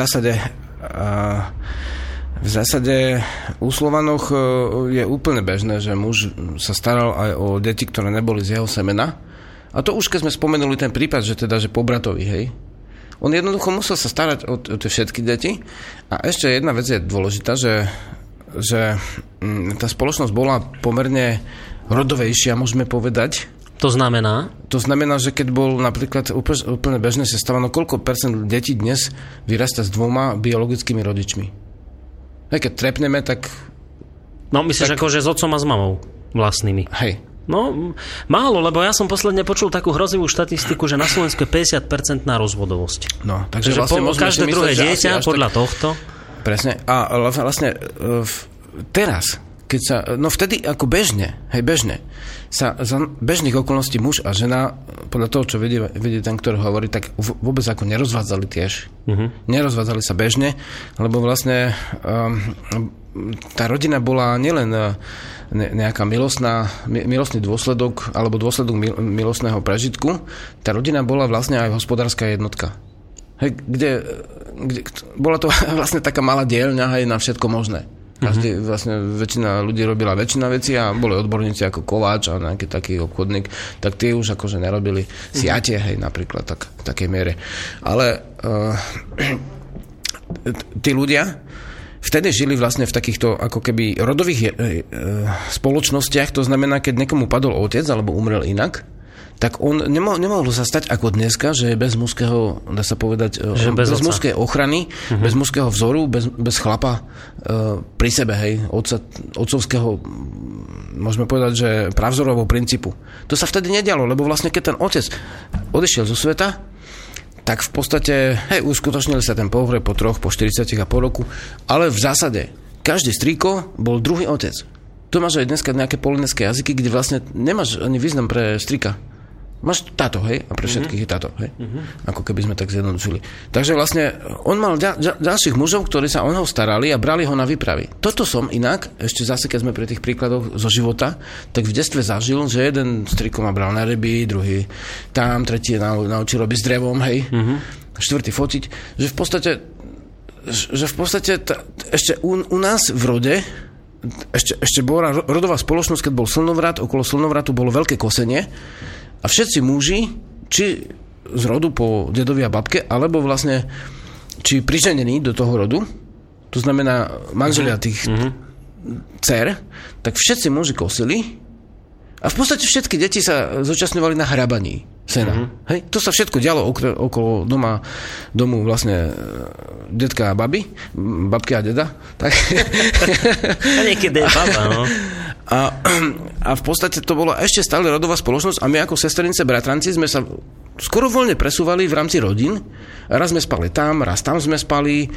S2: zásade u Slovanoch je úplne bežné, že muž sa staral aj o deti, ktoré neboli z jeho semena. A to už keď sme spomenuli ten prípad, že po bratovi, hej. On jednoducho musel sa starať o tie všetky deti. A ešte jedna vec je dôležitá, že tá spoločnosť bola pomerne rodovejšia, môžeme povedať.
S3: To znamená?
S2: To znamená, že keď bol napríklad úplne bežne sestávano, koľko percent detí dnes vyrasta s 2 biologickými rodičmi. Keď trepneme, tak...
S3: No myslíš že s otcom a s mamou vlastnými.
S2: Hej.
S3: No, málo, lebo ja som posledne počul takú hrozivú štatistiku, že na Slovensku je 50% rozvodovosť.
S2: No, takže vlastne
S3: každé druhé dieťa podľa tohto.
S2: Presne. A vlastne teraz, keď sa, vtedy ako bežne sa za bežných okolností muž a žena, podľa toho, čo vidie ten, ktorý hovorí, tak vôbec ako nerozvádzali tiež. Nerozvádzali sa bežne, lebo vlastne tá rodina bola nielen nejaká milostný dôsledok alebo dôsledok milostného prežitku, tá rodina bola vlastne aj hospodárska jednotka. Hej, kde bola to vlastne taká malá dielňa aj na všetko možné. Vlastne väčšina ľudí robila väčšina vecí a boli odborníci ako kováč a nejaký taký obchodník, tak tí už akože nerobili siatie, hej, napríklad v takej miere. Ale tí ľudia vtedy žili vlastne v takýchto ako keby rodových spoločnostiach, to znamená, keď niekomu padol otec alebo umrel inak, tak on nemohol sa stať ako dneska, že je bez mužského, dá sa povedať, bez mužskej ochrany, bez mužského vzoru, bez chlapa pri sebe, hej, otcovského, môžeme povedať, že pravzorového princípu. To sa vtedy nedialo, lebo vlastne keď ten otec odišiel zo sveta, tak v podstate, uskutočnili sa ten pohreb po 3, po 40 a po roku, ale v zásade každý strýko bol druhý otec. To máš aj dneska nejaké polynézske jazyky, kde vlastne nemáš ani význam pre strýka. Máš táto, hej? A pre všetkých je táto, hej? Ako keby sme tak zjednodušili. Takže vlastne on mal ďalších mužov, ktorí sa o neho starali a brali ho na výpravy. Toto som inak, ešte zase, keď sme pri tých príkladoch zo života, tak v detstve zažil, že jeden striko ma bral na ryby, druhý tam, tretí naučil robiť s drevom, hej? Štvrtý fotiť. Že v podstate ešte u nás v rode ešte bola rodová spoločnosť, keď bol slnovrat, okolo slnovratu bolo veľké kosenie. A všetci muži, či z rodu po dedovi a babke, alebo vlastne, či priženení do toho rodu, to znamená manželia tých dcer, tak všetci muži kosili a v podstate všetky deti sa zúčastňovali na hrabaní sena. Hej? To sa všetko dialo okolo domu vlastne detka a babky a deda. Tak.
S3: A niekedy je baba, no.
S2: A v podstate to bola ešte stále rodová spoločnosť a my ako sestrinice, bratranci sme sa skoro voľne presúvali v rámci rodín. Raz sme spali tam, raz tam sme spali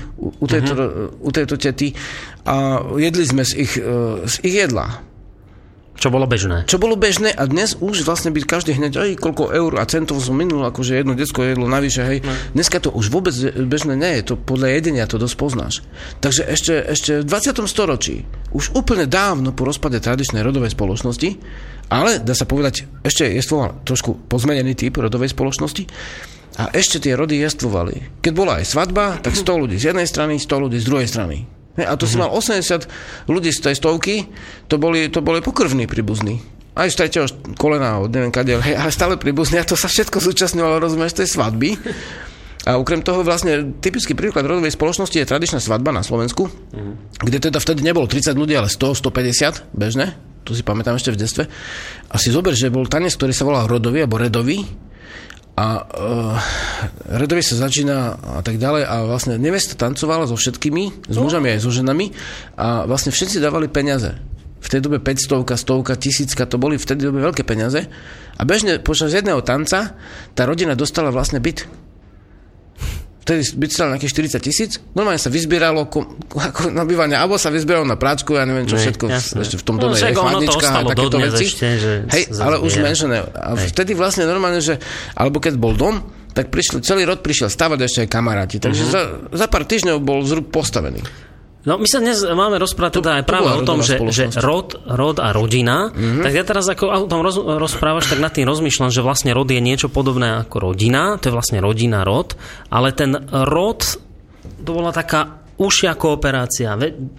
S2: u tejto tety a jedli sme z ich jedla.
S3: Čo bolo bežné a dnes už vlastne byť každý hneď, aj koľko eur a centov som minul, akože jedno decko jedlo navyše, hej. Dneska to už vôbec bežné nie je, to podľa jedenia to dosť poznáš. Takže ešte v 20. storočí, už úplne dávno po rozpade tradičnej rodovej spoločnosti, ale dá sa povedať, ešte jestvoval trošku pozmenený typ rodovej spoločnosti a ešte tie rody jestvovali. Keď bola aj svadba, tak 100 ľudí z jednej strany, 100 ľudí z druhej strany. A to si mal 80 ľudí z tej stovky, to boli pokrvní príbuzní. Aj z tretieho kolena, od neviem kadiaľ, hej, ale stále príbuzní a to sa všetko zúčastňovalo, rozumieš, tej svadby. A okrem toho vlastne typický príklad rodovej spoločnosti je tradičná svadba na Slovensku, kde teda vtedy nebolo 30 ľudí, ale 100, 150 bežné, to si pamätám ešte v detstve. A si zober, že bol tanec, ktorý sa volal rodový alebo redový, a redovie sa začína a tak ďalej a vlastne nevesta tancovala so všetkými, s mužami aj so ženami a vlastne všetci dávali peniaze. V tej dobe 500, 100, 1000, to boli v tej dobe veľké peniaze a bežne počas jedného tanca tá rodina dostala vlastne byt. Vtedy byt stal nejakých 40 000, normálne sa vyzbieralo ako na bývanie, alebo sa vyzbieralo na práčku, ja neviem čo všetko, ešte v tom dome je chladnička a takéto veci. Hej, ale už menšené. A vtedy vlastne normálne, že, alebo keď bol dom, tak celý rod prišiel stavať ešte aj kamaráti. Takže za pár týždňov bol zrub postavený. No my sa dnes máme rozprávať teda aj práve o tom, že rod a rodina. Tak ja teraz ako o tom rozprávaš, tak nad tým rozmýšľam, že vlastne rod je niečo podobné ako rodina. To je vlastne rodina, rod. Ale ten rod, to bola taká užšia kooperácia,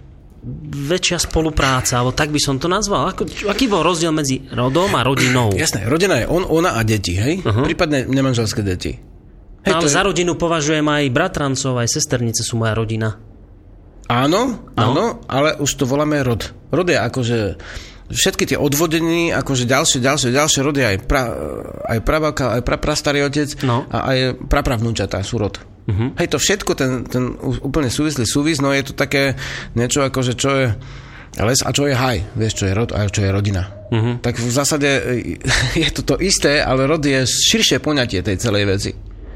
S3: väčšia spolupráca, alebo tak by som to nazval. Aký bol rozdiel medzi rodom a rodinou?
S2: Jasné, rodina je on, ona a deti, hej? Prípadne nemanželské deti.
S3: Hej, ale za rodinu považujem aj bratrancov, aj sesternice sú moja rodina.
S2: Áno, ale už to voláme rod. Rod je akože všetky tie odvodení, akože ďalšie rody, aj prababka, aj prastarý otec a aj prapravnúčatá sú rod. Hej, to všetko, ten úplne súvislý súvis, no je to také niečo akože čo je les a čo je haj, vieš, čo je rod a čo je rodina. Tak v zásade je to isté, ale rod je širšie poňatie tej celej veci.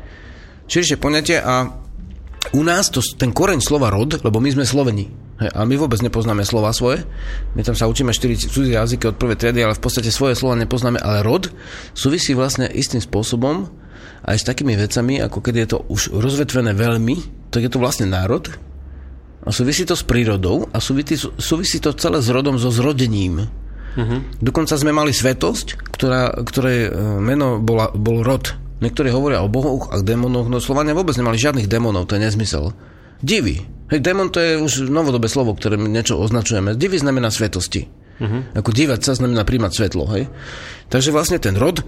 S2: Širšie poňatie a u nás ten koreň slova rod, lebo my sme Sloveni, a my vôbec nepoznáme slova svoje, my tam sa učíme 4 cudzie jazyky od prvej triedy, ale v podstate svoje slova nepoznáme, ale rod súvisí vlastne istým spôsobom aj s takými vecami, ako keď je to už rozvetvené veľmi, tak je to vlastne národ a súvisí to s prírodou a súvisí to celé s rodom, so zrodením. Dokonca sme mali svetosť, ktorej meno bol rod. Niektorí hovoria o bohoch a démonoch, no Slovania vôbec nemali žiadnych démonov, to je nezmysel. Divy. Hej, démon to je už novodobé slovo, ktoré niečo označujeme. Divy znamená svetosti. Ako dívať sa znamená príjmať svetlo, hej. Takže vlastne ten rod,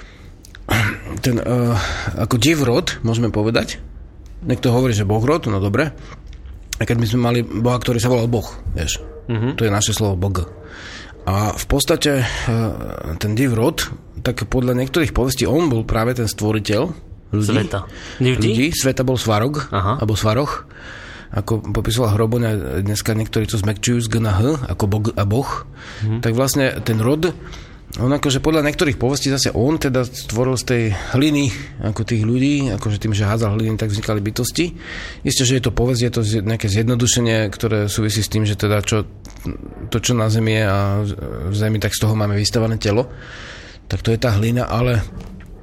S2: ako div rod, môžeme povedať. Niekto hovorí, že boh rod, no dobre. A keď my sme mali boha, ktorý sa volal Boh, vieš. To je naše slovo Bog. A v podstate ten div rod, tak podľa niektorých povestí on bol práve ten stvoriteľ ľudí. Sveta bol Svarog, alebo Svaroch. Ako popisoval Hroboňa, dneska niektorí to zmäkčujú z G na H, ako Bog a Boh. Tak vlastne ten rod, on akože podľa niektorých povestí zase on teda stvoril z tej hliny ako tých ľudí, akože tým, že hádzal hliny, tak vznikali bytosti. Isté, že je to povesť, je to nejaké zjednodušenie, ktoré súvisí s tým, že teda čo na zemi je a v zemi, tak z toho máme vystavané telo. Tak to je tá hlina, ale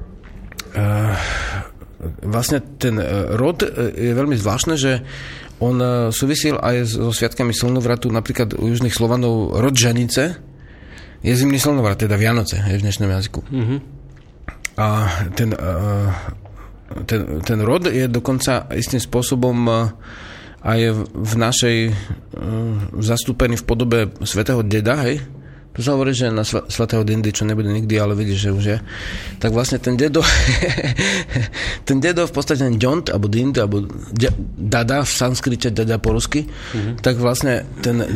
S2: vlastne ten rod je veľmi zvláštne, že on súvisil aj so sviatkami slnovratu, napríklad u južných Slovanov rod ženice je zimný slnovrat, teda Vianoce, je v dnešnom jazyku. Mm-hmm. A ten rod je dokonca istým spôsobom aj v našej zastúpený v podobe svätého deda, hej? To sa hovorí, že na svätého Dindy, čo nebude nikdy, ale vidíš, že už je. Tak vlastne ten dedo ten dedo v podstate ten Djont, alebo Dind, alebo Dada v sanskrite, Dada po rusky, tak vlastne ten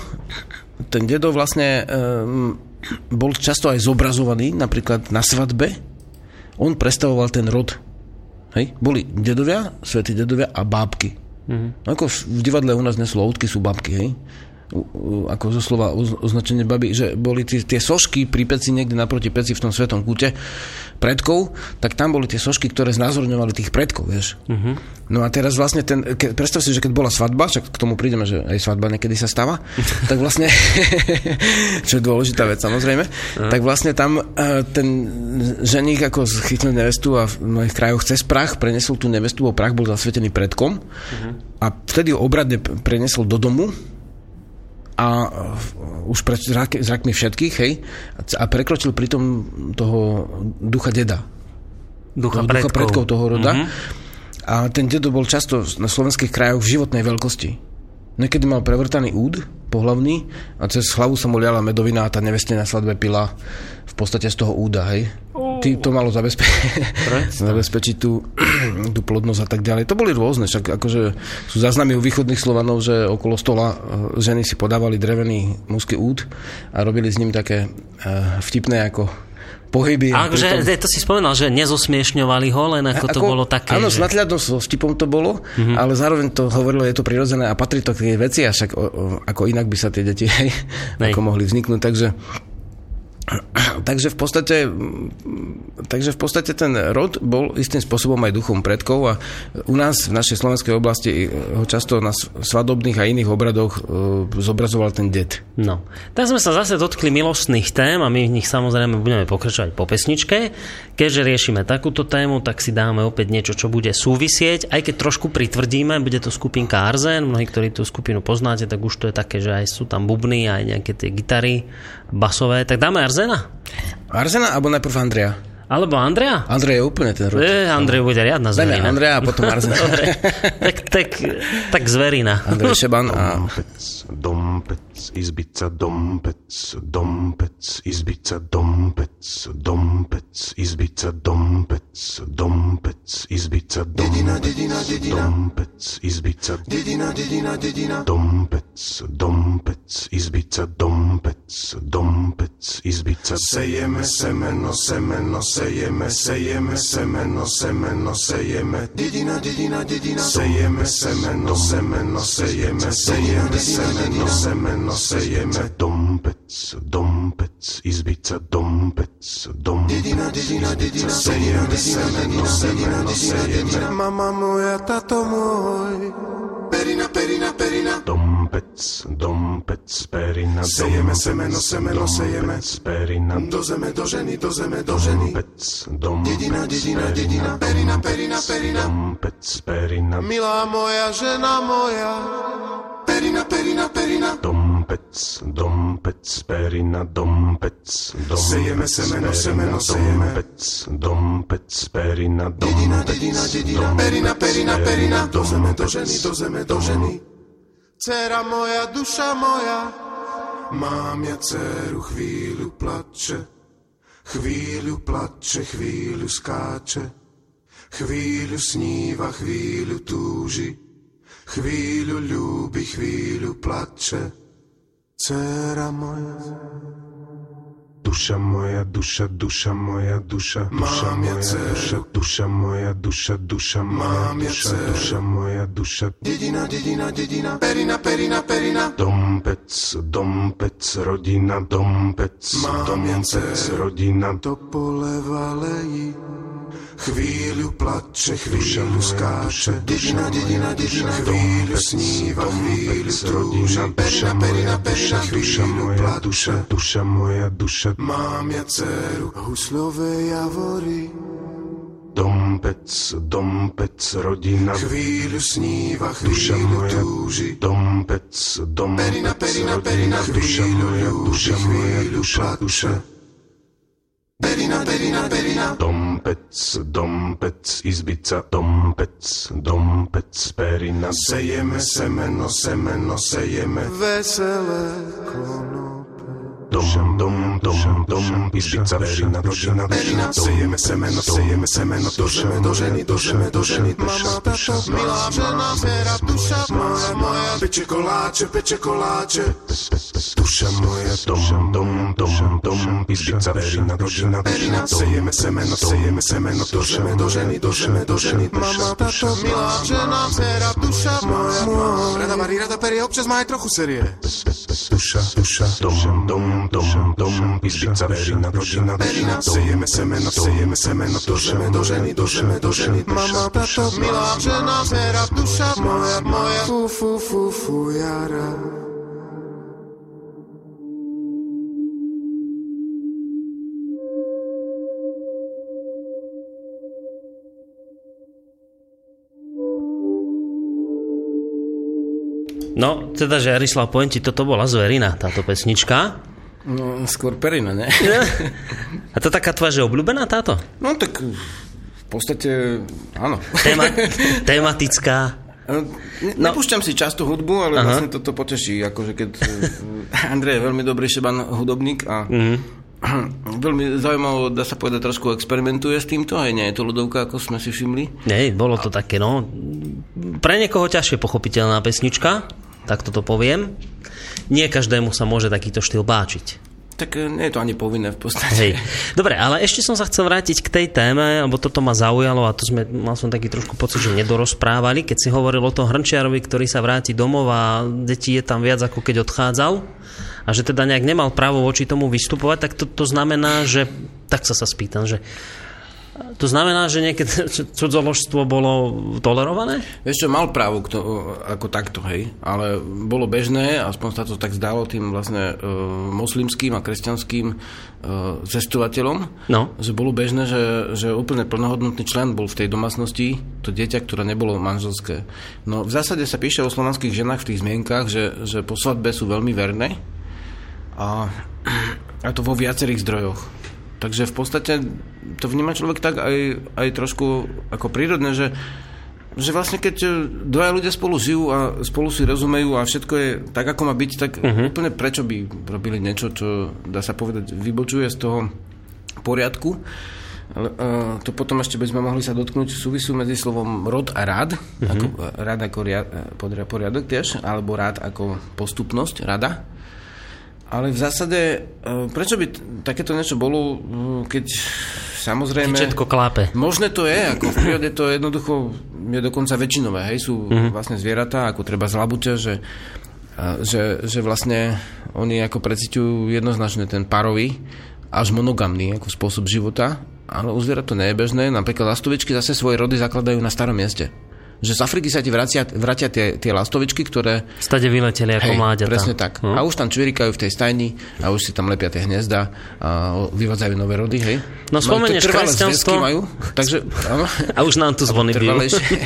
S2: dedo vlastne bol často aj zobrazovaný, napríklad na svadbe. On predstavoval ten rod. Hej? Boli dedovia, svätí dedovia a bábky. Ako v divadle u nás dnes loutky sú bábky, hej? Ako zo slova označenie baby, že boli tie sošky pri peci niekde naproti peci v tom svetom kúte predkov, tak tam boli tie sošky, ktoré znázorňovali tých predkov, vieš. No a teraz vlastne predstav si, že keď bola svadba, však k tomu prídeme, že aj svadba niekedy sa stáva, tak vlastne čo je dôležitá vec, samozrejme, tak vlastne tam ten ženích ako chytnul nevestu a v mnohých krajoch cez prach prenesol tú nevestu, bo prach bol zasvetený predkom a vtedy ho obradne prenesol do domu a už pred zrakmi všetkých, hej, a prekročil pritom toho ducha deda. Ducha predkov toho roda. A ten dedo bol často na slovenských krajoch v životnej veľkosti. Niekedy mal prevrtaný úd pohlavný a cez hlavu sa mu liala medovina a tá nevesta na svadbe pila v podstate z toho úda, hej. To malo zabezpečiť tú plodnosť a tak ďalej. To boli rôzne, však akože sú záznamy u východných Slovanov, že okolo stola ženy si podávali drevený mužský úd a robili s ním také vtipné ako pohyby.
S3: Akože to si spomenal, že nezosmiešňovali ho, len ako to bolo také.
S2: Áno, s nadhľadom so vtipom to bolo, ale zároveň to hovorilo, je to prirodzené a patrí to k tej veci, a však ako inak by sa tie deti ako mohli vzniknúť, Takže v podstate ten rod bol istým spôsobom aj duchom predkov a u nás v našej slovenskej oblasti ho často na svadobných a iných obradoch zobrazoval ten det.
S3: No, tak sme sa zase dotkli milostných tém a my v nich samozrejme budeme pokračovať po pesničke. Keďže riešime takúto tému, tak si dáme opäť niečo, čo bude súvisieť, aj keď trošku pritvrdíme, bude to skupinka Arzen, mnohí, ktorí tú skupinu poznáte, tak už to je také, že aj sú tam bubny, aj nejaké tie gitary basové, tak dáme Arzena?
S2: Arzena alebo najprv Andreja?
S3: Alebo Andreja?
S2: Andrej je úplne ten rod.
S3: Andrej bude riadna zverina.
S2: Dajme Andreja a potom Arzena.
S3: tak zverina.
S2: Andrej Šeban a...
S4: Dompec, izbica, dompec, dompec, izbica, dompec, dompec, izbica, dompec, dompec, izbica, dompec, dompec, izbica, dompec, dompec, izbica, dompec, dompec, izbica. Sejeme semeno, semeno, sejeme, sejeme semeno, semeno, sejeme, dedina, dedina, dedina, sejeme semeno, semeno, sejeme, sejeme semeno, semeno, sejeme, dompec, dompec, izbica, dompec, dompec, dedina, dedina, dedina, sejeme semeno, semeno, sejeme, mama moja, tato môj, perina, perina, perina, dompec, dompec, perina, sejeme semeno, semeno, sejeme, perina, do zeme, do ženy, do zeme, do ženy, dompec, dedina, dedina, dedina, perina, perina, perina, dompec, perina, milá moja, žena moja, perina, perina, perina, dompec, dompec, perina, dompec, sejeme semeno, semeno, dompec, dompec, perina, dedina, dedina, dedina, perina, perina, perina, do zeme, do ženy, do zeme, do ženy. Dcera moja, duša moja, mám ja dceru, chvíľu plače, chvíľu plače, chvíľu skáče, chvíľu sníva, chvíľu túži, chvíľu ľúbi, chvíľu plače, dcera moja. Duša moja, duša, duša moja, duša, duša moja, duša, duša moja, duša, duša moja, duša, duša moja, duša, dedina, dedina, dedina, perina, perina, perina, dompec, dompec, rodina, dompec, dompec, rodina, topole v aleji, chvíľu plače, chvíľu skáče, dedina, dedina, dedina, chvíľu sníva, chvíľu trúža, perina, perina, perina, chvíľu plače, duša moja, duša, mám ja dceru, husľové javory, dompec, rodina. Chvíľu sníva, chvíľu túži. Dompec, perina, rodina. Duša moja, plače. Perina. Dompec, izbica. Dompec, perina. Sejeme semeno, sejeme. Veselé konope. Dom, izbica, perina, rodina. Sejeme semeno, doženy. Mama, tato, milá žena, dcera, duša moja. Peče koláče. Duša moja, dom, izbica, perina, rodina. Sejeme semeno, doženy. Mama, tato, milá žena, dcera, duša moja. Rada varí, rada perie, občas má aj trochu série. Duša, dom, izbica, perina, rodina. Sejeme semeno, doženy. Mama, tato, milá žena, dcera, duša moja. Fu, jara.
S3: No, teda, že Jarislav, poviem ti, toto bola zverina, táto pesnička.
S2: No, skôr perina, ne?
S3: A to taká tvoja, že obľúbená táto?
S2: No, tak v podstate, áno.
S3: Tematická.
S2: Nepúšťam si často hudbu, ale vlastne toto poteší, akože keď Andrej je veľmi dobrý šeban hudobník a veľmi zaujímavé, dá sa povedať, trošku experimentuje s týmto, aj nie je to ľudovka, ako sme si všimli. Nie,
S3: bolo to také, no, pre niekoho ťažšie pochopiteľná pesnička, tak toto poviem. Nie každému sa môže takýto štýl páčiť.
S2: Tak nie je to ani povinné v podstate.
S3: Hej. Dobre, ale ešte som sa chcel vrátiť k tej téme, lebo toto ma zaujalo a to mal som taký trošku pocit, že nedorozprávali, keď si hovoril o tom hrnčiarovi, ktorý sa vráti domov a deti je tam viac, ako keď odchádzal a že teda nejak nemal právo voči tomu vystupovať, tak to znamená, že tak sa spýtam, že to znamená, že niekedy cudzoložstvo bolo tolerované?
S2: Vieš čo, mal právo ako takto, hej, ale bolo bežné, aspoň sa to tak zdalo tým vlastne moslimským a kresťanským cestovateľom, že bolo bežné, že úplne plnohodnotný člen bol v tej domácnosti to dieťa, ktoré nebolo manželské. No v zásade sa píše o slovanských ženách v tých zmienkach, že po svadbe sú veľmi verné a to vo viacerých zdrojoch. Takže v podstate to vníma človek tak aj trošku ako prírodné, že vlastne keď dvaja ľudia spolu žijú a spolu si rozumejú a všetko je tak, ako má byť, tak úplne prečo by robili niečo, čo dá sa povedať vybočuje z toho poriadku. To potom ešte by sme mohli sa dotknúť súvisu medzi slovom rod a rád, ako rád ako poriadok tiež, alebo rád ako postupnosť, rada. Ale v zásade, prečo by takéto niečo bolo, keď samozrejme...
S3: Všetko klápe.
S2: Možné to je, ako v prírode to jednoducho je dokonca väčšinové, hej, sú vlastne zvieratá, ako treba z labute, že vlastne oni ako preciťujú jednoznačne ten párový, až monogamný ako spôsob života, ale u zvierat to nie je bežné, napríklad lastovičky zase svoje rody zakladajú na starom mieste. Že z Afriky sa ti vracia tie lastovičky, ktoré...
S3: Stade vyleteli ako mláďatá.
S2: Presne tak. A už tam čvirikajú v tej stajni a už si tam lepia tie hniezda a vyvádzajú nové rody, hej.
S3: No spomenieš kresťanstvo.
S2: Majú, takže, áno.
S3: A už nám tu zvony bijú.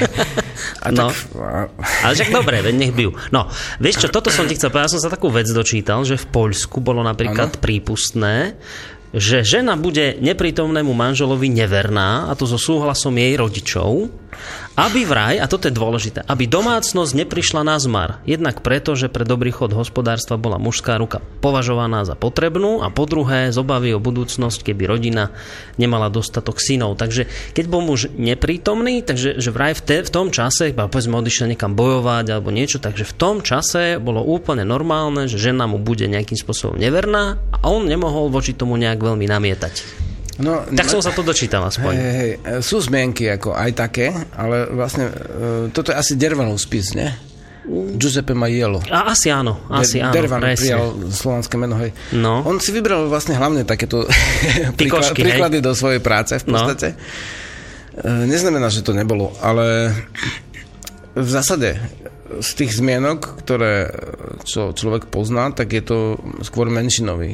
S3: No. Ale však dobre, veď nech bijú. No, vieš čo, toto som ti chcel povedať, ja som sa takú vec dočítal, že v Poľsku bolo napríklad prípustné, že žena bude neprítomnému manželovi neverná, a to so súhlasom jej rodičov, aby vraj, a toto je dôležité, aby domácnosť neprišla na zmar. Jednak preto, že pre dobrý chod hospodárstva bola mužská ruka považovaná za potrebnú a po druhé z obavy o budúcnosť, keby rodina nemala dostatok synov. Takže keď bol muž neprítomný, takže že vraj v tom čase, povedzme odišiel niekam bojovať alebo niečo, takže v tom čase bolo úplne normálne, že žena mu bude nejakým spôsobom neverná a on nemohol voči tomu nejak veľmi namietať. No, tak som sa to dočítal aspoň.
S2: Sú zmienky ako aj také, ale vlastne toto je asi Dervanov spis, ne? Giuseppe Maiello.
S3: Asi áno.
S2: Dervan prijal slovanské meno, hej.
S3: No.
S2: On si vybral vlastne hlavne takéto príklady do svojej práce v podstate. No. Neznamená, že to nebolo, ale v zásade z tých zmienok, ktoré človek pozná, tak je to skôr menšinový.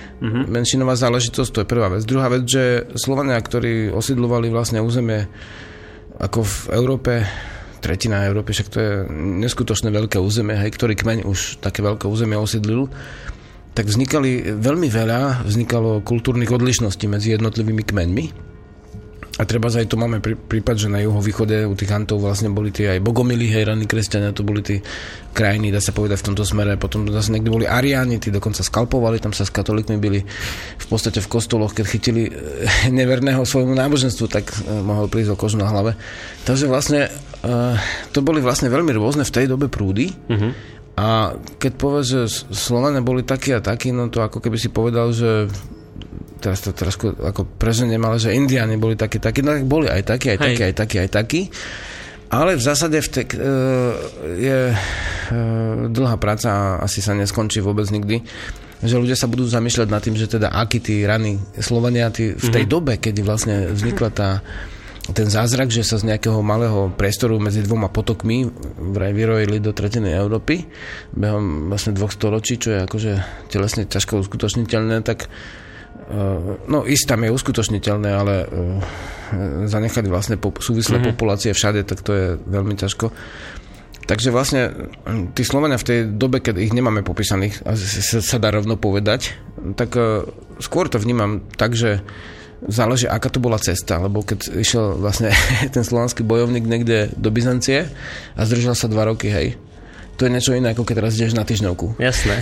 S2: menšinová záležitosť, to je prvá vec. Druhá vec, že Slovania, ktorí osídľovali vlastne územie ako v Európe, tretina Európy, však to je neskutočne veľké územie, hej, ktorý kmeň už také veľké územie osídlil, tak vznikalo kultúrnych odlišností medzi jednotlivými kmeňmi. A treba aj to máme prípad, že na juhovýchode u tých Antov vlastne boli tie aj bogomili, hej, raní kresťania, to boli tí krajiny, dá sa povedať v tomto smere. Potom zase niekde boli Ariáni, tí dokonca skalpovali, tam sa s katolíkmi byli v podstate v kostoloch, keď chytili neverného svojmu náboženstvu, tak mohol prísť o kožu na hlave. Takže vlastne to boli vlastne veľmi rôzne v tej dobe prúdy. A keď povieš, že Slovania boli takí a takí, no to ako keby si povedal, že teraz to trošku ako preženiem, ale že Indiáni boli takí, no tak boli aj takí. Ale v zásade je dlhá práca a asi sa neskončí vôbec nikdy, že ľudia sa budú zamýšľať nad tým, že teda akí tí raní Slovania v tej dobe, kedy vlastne vznikla ten zázrak, že sa z nejakého malého priestoru medzi dvoma potokmi vraj vyrojili do tretiny Európy behom vlastne 2 storočí, čo je akože telesne ťažko uskutočniteľné, tak tam je uskutočniteľné, ale zanechať vlastne súvislé populácie všade, tak to je veľmi ťažko. Takže vlastne tí Slovania v tej dobe, keď ich nemáme popísaných, a sa dá rovno povedať, tak skôr to vnímam tak, že záleží, aká to bola cesta, lebo keď išiel vlastne ten slovanský bojovník niekde do Byzancie a zdržal sa 2 roky, hej, to je niečo iné, ako keď teraz ideš na týždňovku.
S3: Jasné.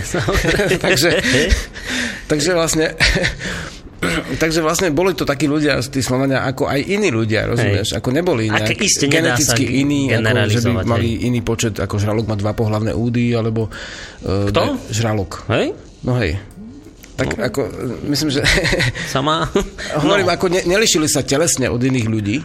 S2: takže vlastne boli to takí ľudia, tí Slovania, ako aj iní ľudia, rozumieš? Ako neboli geneticky iní, ako, že by mali iný počet, ako žralok má 2 pohlavné údy, alebo
S3: kto?
S2: Žralok.
S3: Hej?
S2: No hej. Tak ako, myslím, že
S3: sama?
S2: Hovorím, ako nelišili sa telesne od iných ľudí.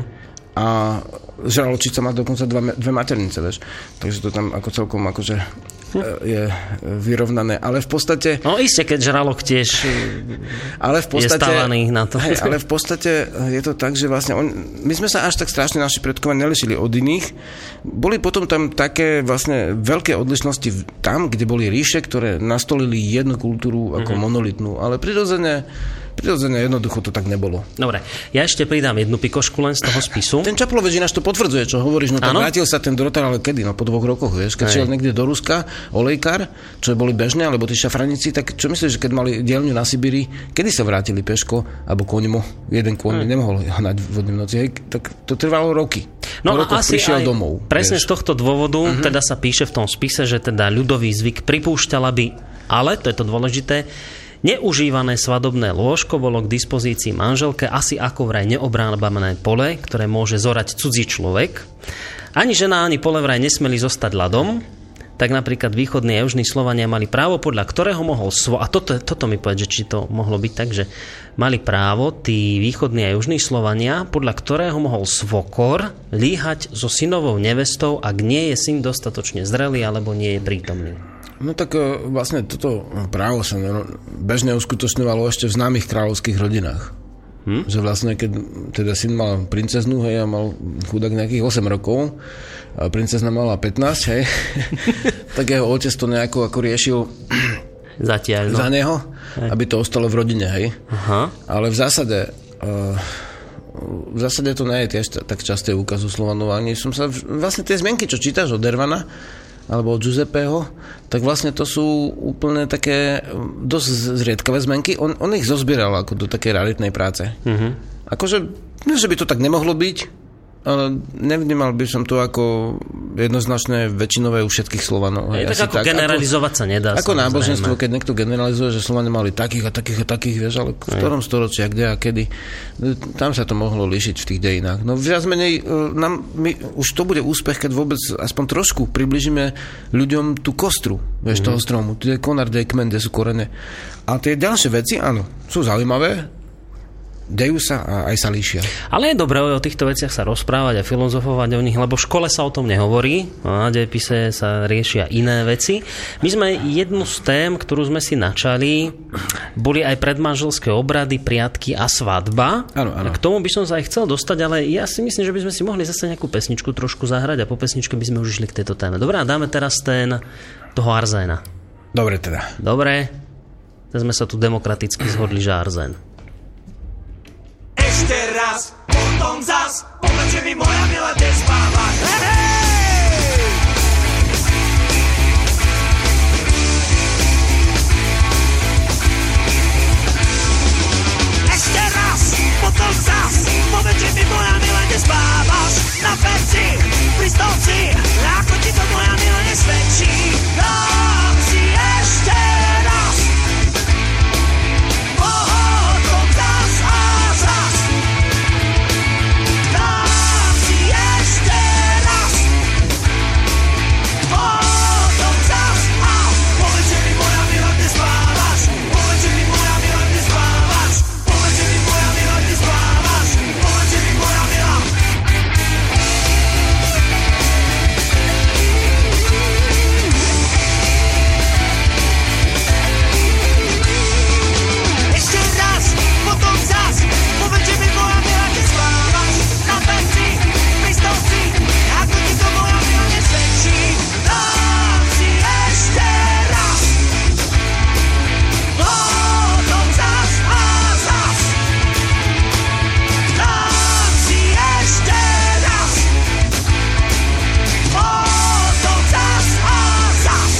S2: A žraločica má dokonca 2 maternice, vieš. Takže to tam ako celkom akože je vyrovnané, ale v podstate...
S3: No isté, keď žralok tiež je stávaný na to.
S2: Hej, ale v podstate je to tak, že vlastne my sme sa až tak strašne naši predkovia nelišili od iných. Boli potom tam také vlastne veľké odlišnosti tam, kde boli ríše, ktoré nastolili jednu kultúru ako monolitnú, ale prirodzene jednoducho to tak nebolo.
S3: Dobre, ja ešte pridám jednu pikošku len z toho spisu.
S2: Ten Čaplovič ináč to potvrdzuje, čo hovoríš, no tak vrátil sa ten Dorotár, ale kedy? No po 2 rokoch, vieš, keď šiel niekde do Ruska, olejkár, čo boli bežné, alebo tí šafranici, tak čo myslíš, že keď mali dielňu na Sibíri, kedy sa vrátili peško, alebo koňmo, jeden kôň nemohol hnať vodný v noci, hej, tak to trvalo roky.
S3: No a asi
S2: prišiel
S3: aj
S2: domov.
S3: Presne z tohto dôvodu, teda sa píše v tom spise, že teda ľudový zvyk pripúšťala by, ale, to je to dôležité, neužívané svadobné lôžko bolo k dispozícii manželke asi ako vraj neobrábané pole, ktoré môže zorať cudzí človek. Ani žena, ani pole vraj nesmeli zostať ľadom, tak napríklad východní a južní Slovania mali právo, podľa ktorého mohol a toto mi povedať, že či to mohlo byť tak, že mali právo tí východní a južní Slovania, podľa ktorého mohol svokor líhať so synovou nevestou, ak nie je syn dostatočne zrelý alebo nie je prítomný.
S2: No tak vlastne toto právo sa bežne uskutočňovalo ešte v známych kráľovských rodinách. Že vlastne, keď teda syn mal princeznu, hej, a mal chudák nejakých 8 rokov, a princezna mala 15, hej, tak jeho otec to nejako ako riešil
S3: zatiaľ,
S2: za neho, aby to ostalo v rodine, hej.
S3: Aha.
S2: Ale v zásade to nie je tiež tak časté úkazu Slovanov. Vlastne tie zmenky, čo čítaš od Dervana, alebo od Giuseppeho, tak vlastne to sú úplne také dosť zriedkavé zmenky. On ich zozbieral ako do takej raritnej práce. Akože, nie, že by to tak nemohlo byť, ale nevnímal by som to ako jednoznačné väčšinové u všetkých Slovanov.
S3: Je tak ako generalizovať sa nedá.
S2: Ako náboženstvo, keď niekto generalizuje, že Slovania mali takých a takých a takých, vieš, ale v ktorom storočí a kde a kedy, tam sa to mohlo líšiť v tých dejinách. No viac menej, už to bude úspech, keď vôbec aspoň trošku približíme ľuďom tú kostru, vieš, toho stromu. Tu je konar, kde je kmen, kde sú korene. A tie ďalšie veci, áno, sú zaujímavé, dejú sa a aj sa líšia. Ale
S3: je dobré o týchto veciach sa rozprávať a filozofovať o nich, lebo v škole sa o tom nehovorí. Na dejepise sa riešia iné veci. My sme jednu z tém, ktorú sme si načali, boli aj predmanželské obrady, priatky a svadba.
S2: Áno, áno.
S3: K tomu by som sa aj chcel dostať, ale ja si myslím, že by sme si mohli zase nejakú pesničku trošku zahrať a po pesničke by sme už išli k tejto téme. Dobrá, dáme teraz toho Arzéna.
S2: Dobre teda.
S3: Dobre. Tak sme sa tu demokraticky zhodli, že arzen.
S5: Ešte raz, potom zas, povedz, že mi moja milá nespávaš. Ešte raz, potom zas, povedz, že mi moja milá nespávaš. Na peci, pri stolci, ako ti to moja milá nesvedčí. Dám si ešte raz, potom zas a zas. Dám si ešte raz, potom zas a povedz, že mi moja milá nespávaš. Povedz, že mi moja milá nespávaš. Povedz, že mi moja milá nespávaš. Povedz, že mi moja milá. Ešte raz, potom zas, povedz, že mi moja milá nespávaš. Na peci, pri stolci, ako ti to moja milá nesvedčí. Dám si ešte raz, potom zas a zas. Dám si ešte raz, potom zas a zas.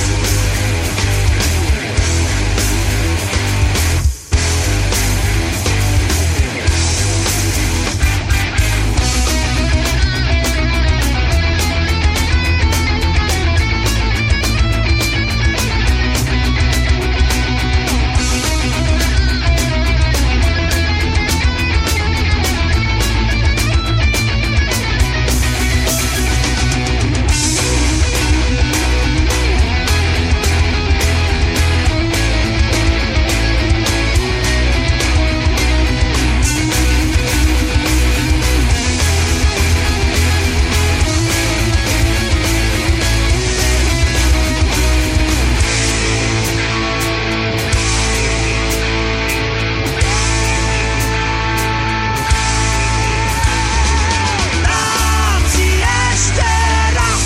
S5: Dám si ešte raz,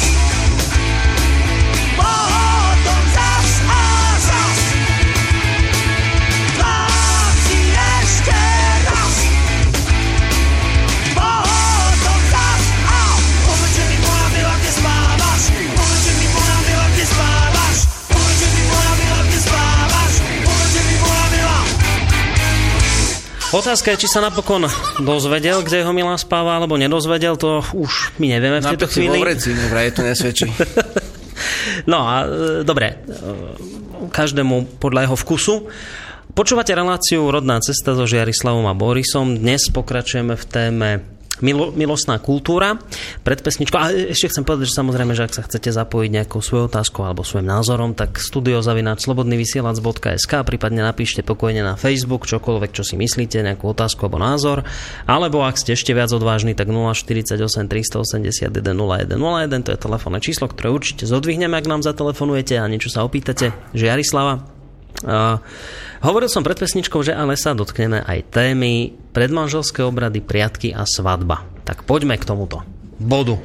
S5: potom zas a zas. Dám si ešte raz, potom zas a povedz, že mi moja milá nespávaš. Povedz, že mi moja milá nespávaš. Povedz, že mi moja milá nespávaš. Povedz, že mi moja milá.
S3: Otázka je, či sa napokon dozvedel, kde jeho milá spáva, alebo nedozvedel, to už my nevieme v tejto
S2: Napríklad si vo
S3: chvíli.
S2: vreci, vraj to nesvedčí.
S3: No a dobre, každému podľa jeho vkusu. Počúvate reláciu Rodná cesta so Žiarislavom a Borisom. Dnes pokračujeme v téme milostná kultúra. Pred pesničkou, a ešte chcem povedať, že samozrejme, že ak sa chcete zapojiť nejakou svojou otázkou alebo svojím názorom, tak studio@slobodnyvysielac.sk, prípadne napíšte pokojne na Facebook čokoľvek, čo si myslíte, nejakú otázku alebo názor, alebo ak ste ešte viac odvážni, tak 048 381 0101, to je telefónne číslo, ktoré určite zodvihneme, ak nám zatelefonujete a niečo sa opýtate. Žiarislava, hovoril som pred pesničkou, že ale sa dotkneme aj témy predmanželské obrady, priatky a svadba. Tak poďme k tomuto bodu.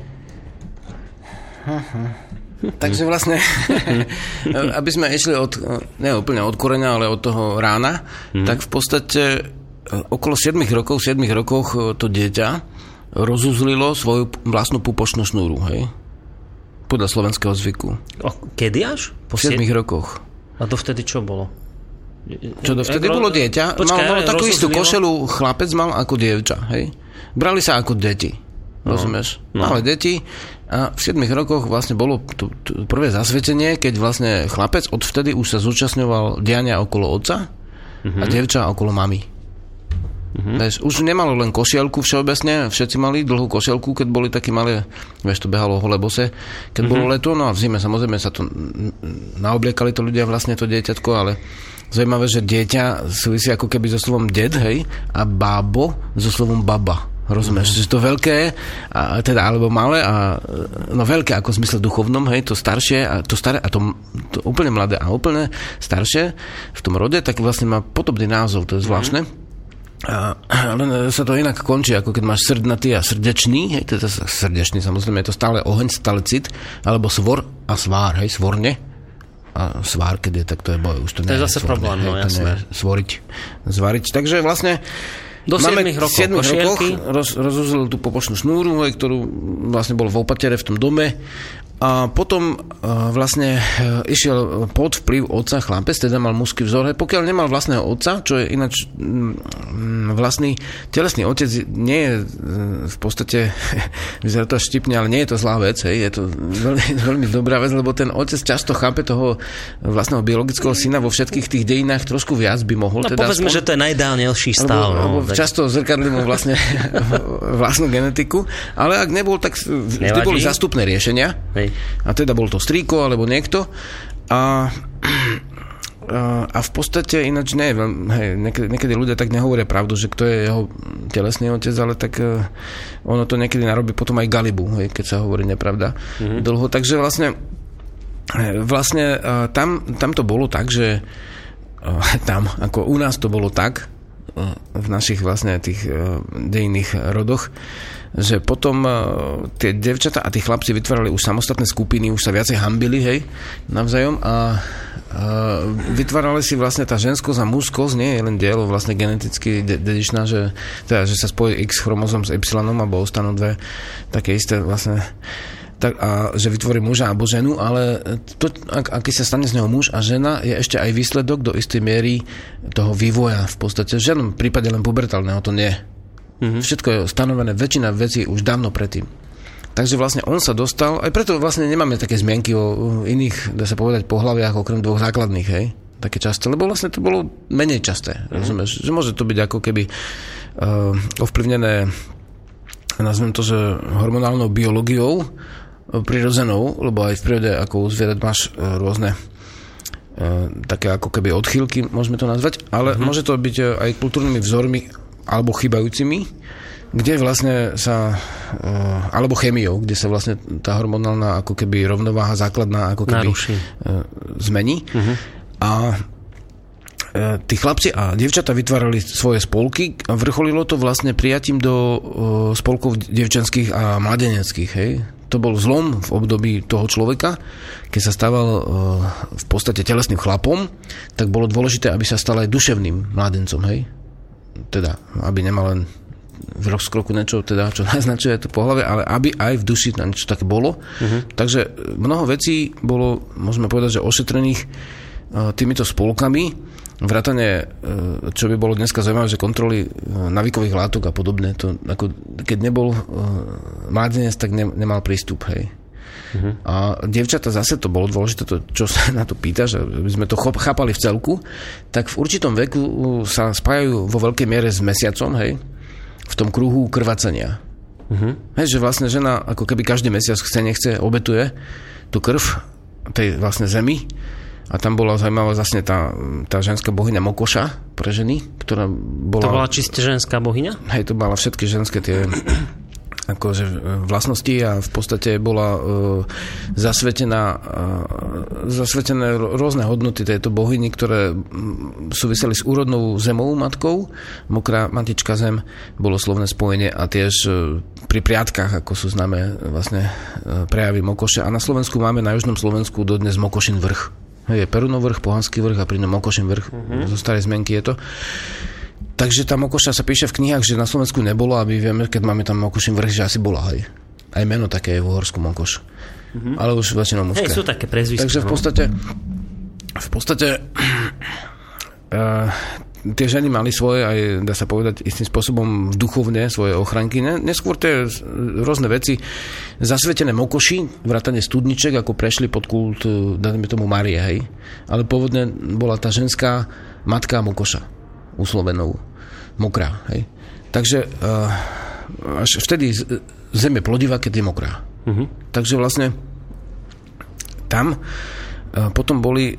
S2: Takže vlastne, aby sme išli ne úplne od koreňa, ale od toho rána, tak v podstate okolo 7 rokoch to dieťa rozuzlilo svoju vlastnú pupočnú šnúru, hej? Podľa slovenského zvyku.
S3: Kedy až?
S2: Po 7 rokoch.
S3: A dovtedy čo bolo?
S2: Čo dovtedy bolo dieťa? Malo takú istú košelu, chlapec mal ako dievča, hej? Brali sa ako deti, rozumieš? Malé deti a v 7 rokoch vlastne bolo to prvé zasvetenie, keď vlastne chlapec odvtedy už sa zúčastňoval diania okolo otca a dievča okolo mamy. Vieš, už nemalo len košielku všeobecne, všetci mali dlhú košielku, keď boli také malé, vieš, to behalo holé bose, keď bolo leto, no a v zime samozrejme sa to naobliekali to ľudia vlastne to dieťatko, ale zaujímavé, že dieťa súvisí ako keby so slovom ded, hej, a bábo so slovom baba. Rozumieš, že to veľké, a teda, alebo malé, a no veľké ako v zmysle duchovnom, hej, to staršie, a to staré, a to úplne mladé a úplne staršie v tom rode, tak vlastne má podobný názov, to je zvláštne. Ale sa to inak končí, ako keď máš srdnatý a srdečný, hej, to je srdečný, samozrejme je to stále oheň, stále cit, alebo svor a svár, hej, svorne a A svár, keď je, tak to je boj. Už to
S3: je zase problém, no jasné.
S2: Zvariť. Takže vlastne
S3: do 7 rokov
S2: rozuzlil tú pobočnú šnúru, ktorú vlastne bol v opatere v tom dome. A potom vlastne išiel pod vplyv otca chlapec, teda mal mužský vzor. Pokiaľ nemal vlastného otca, čo je ináč vlastný telesný otec, nie je v podstate, vyzerá to až štipne, ale nie je to zlá vec, hej. Je to veľmi dobrá vec, lebo ten otec často chápe toho vlastného biologického syna vo všetkých tých dejinách trošku viac by mohol.
S3: No teda povedzme, že to je najideálnejší stav.
S2: Lebo často zrkadlí mu vlastne vlastnú genetiku, ale ak nebol, tak vždy boli zástupné riešenia.
S3: Hej.
S2: A teda bol to strýko alebo niekto a v podstate ináč neviem, niekedy ľudia tak nehovoria pravdu, že kto je jeho telesný otec, ale tak ono to niekedy narobí potom aj galibu, keď sa hovorí nepravda dlho, takže vlastne tam to bolo tak, že tam, ako u nás to bolo tak v našich vlastne tých dejinných rodoch, že potom tie devčatá a tí chlapci vytvárali už samostatné skupiny, už sa viacej hanbili, hej, navzájom a vytvárali si vlastne tá ženskosť a mužskosť, nie je len dielo vlastne geneticky dedičná, že sa spojí X chromozom s Y alebo ostanú dve také isté vlastne tak, a že vytvorí muža alebo ženu, ale to, aký sa stane z neho muž a žena, je ešte aj výsledok do istej miery toho vývoja v podstate. V žiadnom prípade len pubertálneho to nie. Všetko je stanovené, väčšina vecí už dávno predtým. Takže vlastne on sa dostal, aj preto vlastne nemáme také zmienky o iných, dá sa povedať, pohlaviach okrem dvoch základných, hej, také časté, lebo vlastne to bolo menej časté, rozumieš, že môže to byť ako keby ovplyvnené, nazvem to, že hormonálnou biológiou, prirodzenou, lebo aj v prírode ako u zvierat máš rôzne také ako keby odchýlky, môžeme to nazvať, ale môže to byť aj kultúrnymi vzormi alebo chýbajúcimi, kde vlastne sa alebo chémiou, kde sa vlastne tá hormonálna ako keby rovnováha základná ako keby zmení. A tí chlapci a dievčatá vytvárali svoje spolky a vrcholilo to vlastne prijatím do spolkov dievčenských a mladeneckých, hej. To bol zlom v období toho človeka, keď sa stával v podstate telesným chlapom, tak bolo dôležité, aby sa stal aj duševným mládencom, hej. Teda, aby nemal len v rozkroku niečo, teda, čo naznačuje to pohlavie, ale aby aj v duši niečo také bolo. Takže mnoho vecí bolo, môžeme povedať, že ošetrených týmito spolkami, vrátane, čo by bolo dneska zaujímavé, že kontroly navykových látok a podobne, to, ako, keď nebol mládenec, tak nemal prístup, hej. A dievčata zase to bolo dôležité, to, čo sa na to pýtaš, aby sme to chápali v celku, tak v určitom veku sa spájajú vo veľkej miere s mesiacom, hej, v tom kruhu krvácania. Hej, že vlastne žena ako keby každý mesiac nechce, obetuje tú krv tej vlastne zemi. A tam bola zaujímavá vlastne tá ženská bohyňa Mokoša pre ženy, ktorá bola...
S3: To bola čiste ženská bohyňa?
S2: Hej, to mala všetky ženské tie akože vlastnosti a v podstate bola zasvetené rôzne hodnoty tejto bohyni, ktoré súviseli s úrodnou zemou matkou. Mokrá matička zem bolo slovné spojenie a tiež pri priatkách, ako sú známe vlastne prejavy Mokoše. A na Slovensku máme, na južnom Slovensku dodnes Mokošin vrch. Je Perunov vrch, Pohanský vrch a pri ňom Mokošin vrch. Zo starej zmenky je to. Takže tá Mokoša sa píše v knihách, že na Slovensku nebolo a my vieme, keď máme tam Mokošin vrch, že asi bola, hej. Aj meno také je v Uhorsku Mokoš. Ale už väčšinou mužské.
S3: Hej, sú také prezvisky.
S2: Takže v podstate tie ženy mali svoje, aj dá sa povedať istým spôsobom duchovne svoje ochranky. Neskôr tie rôzne veci zasvetené Mokoši, vrátane studniček, ako prešli pod kult, dajme tomu Márie, hej. Ale pôvodne bola tá ženská matka Mokoša, uslovenou, mokrá, hej. Takže až vtedy zem je plodivá, keď je mokrá. Takže vlastne tam potom boli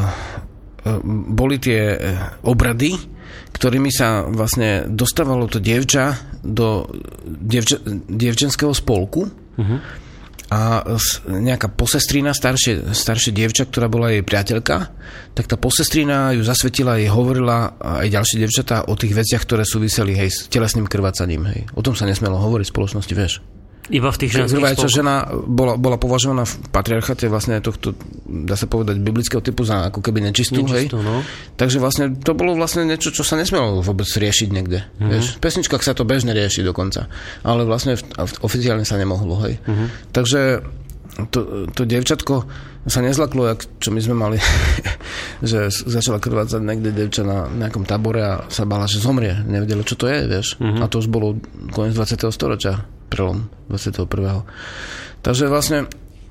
S2: tie obrady, ktorými sa vlastne dostávalo to dievča do dievčenského spolku a nejaká posestrina, staršie dievča, ktorá bola jej priateľka, tak tá posestrina ju zasvetila, jej hovorila aj ďalšie dievčatá o tých veciach, ktoré súviseli, hej, s telesným krvácaním, hej. O tom sa nesmelo hovoriť v spoločnosti, vieš.
S3: Iba v tých ženských
S2: krváča
S3: spolkoch.
S2: žena bola považovaná v patriarchate vlastne tohto, dá sa povedať, biblického typu za ako keby nečistú, hej.
S3: No.
S2: Takže vlastne to bolo vlastne niečo, čo sa nesmelo vôbec riešiť niekde. Vieš? V pesničkách sa to bežne rieši dokonca. Ale vlastne oficiálne sa nemohlo, hej. Takže to dievčatko sa nezlaklo, čo my sme mali, že začala krvácať niekde dievča na nejakom tábore a sa bála, že zomrie. Nevedela, čo to je, vieš. A to už bolo koniec 20. storočia, prelom 21. Takže vlastne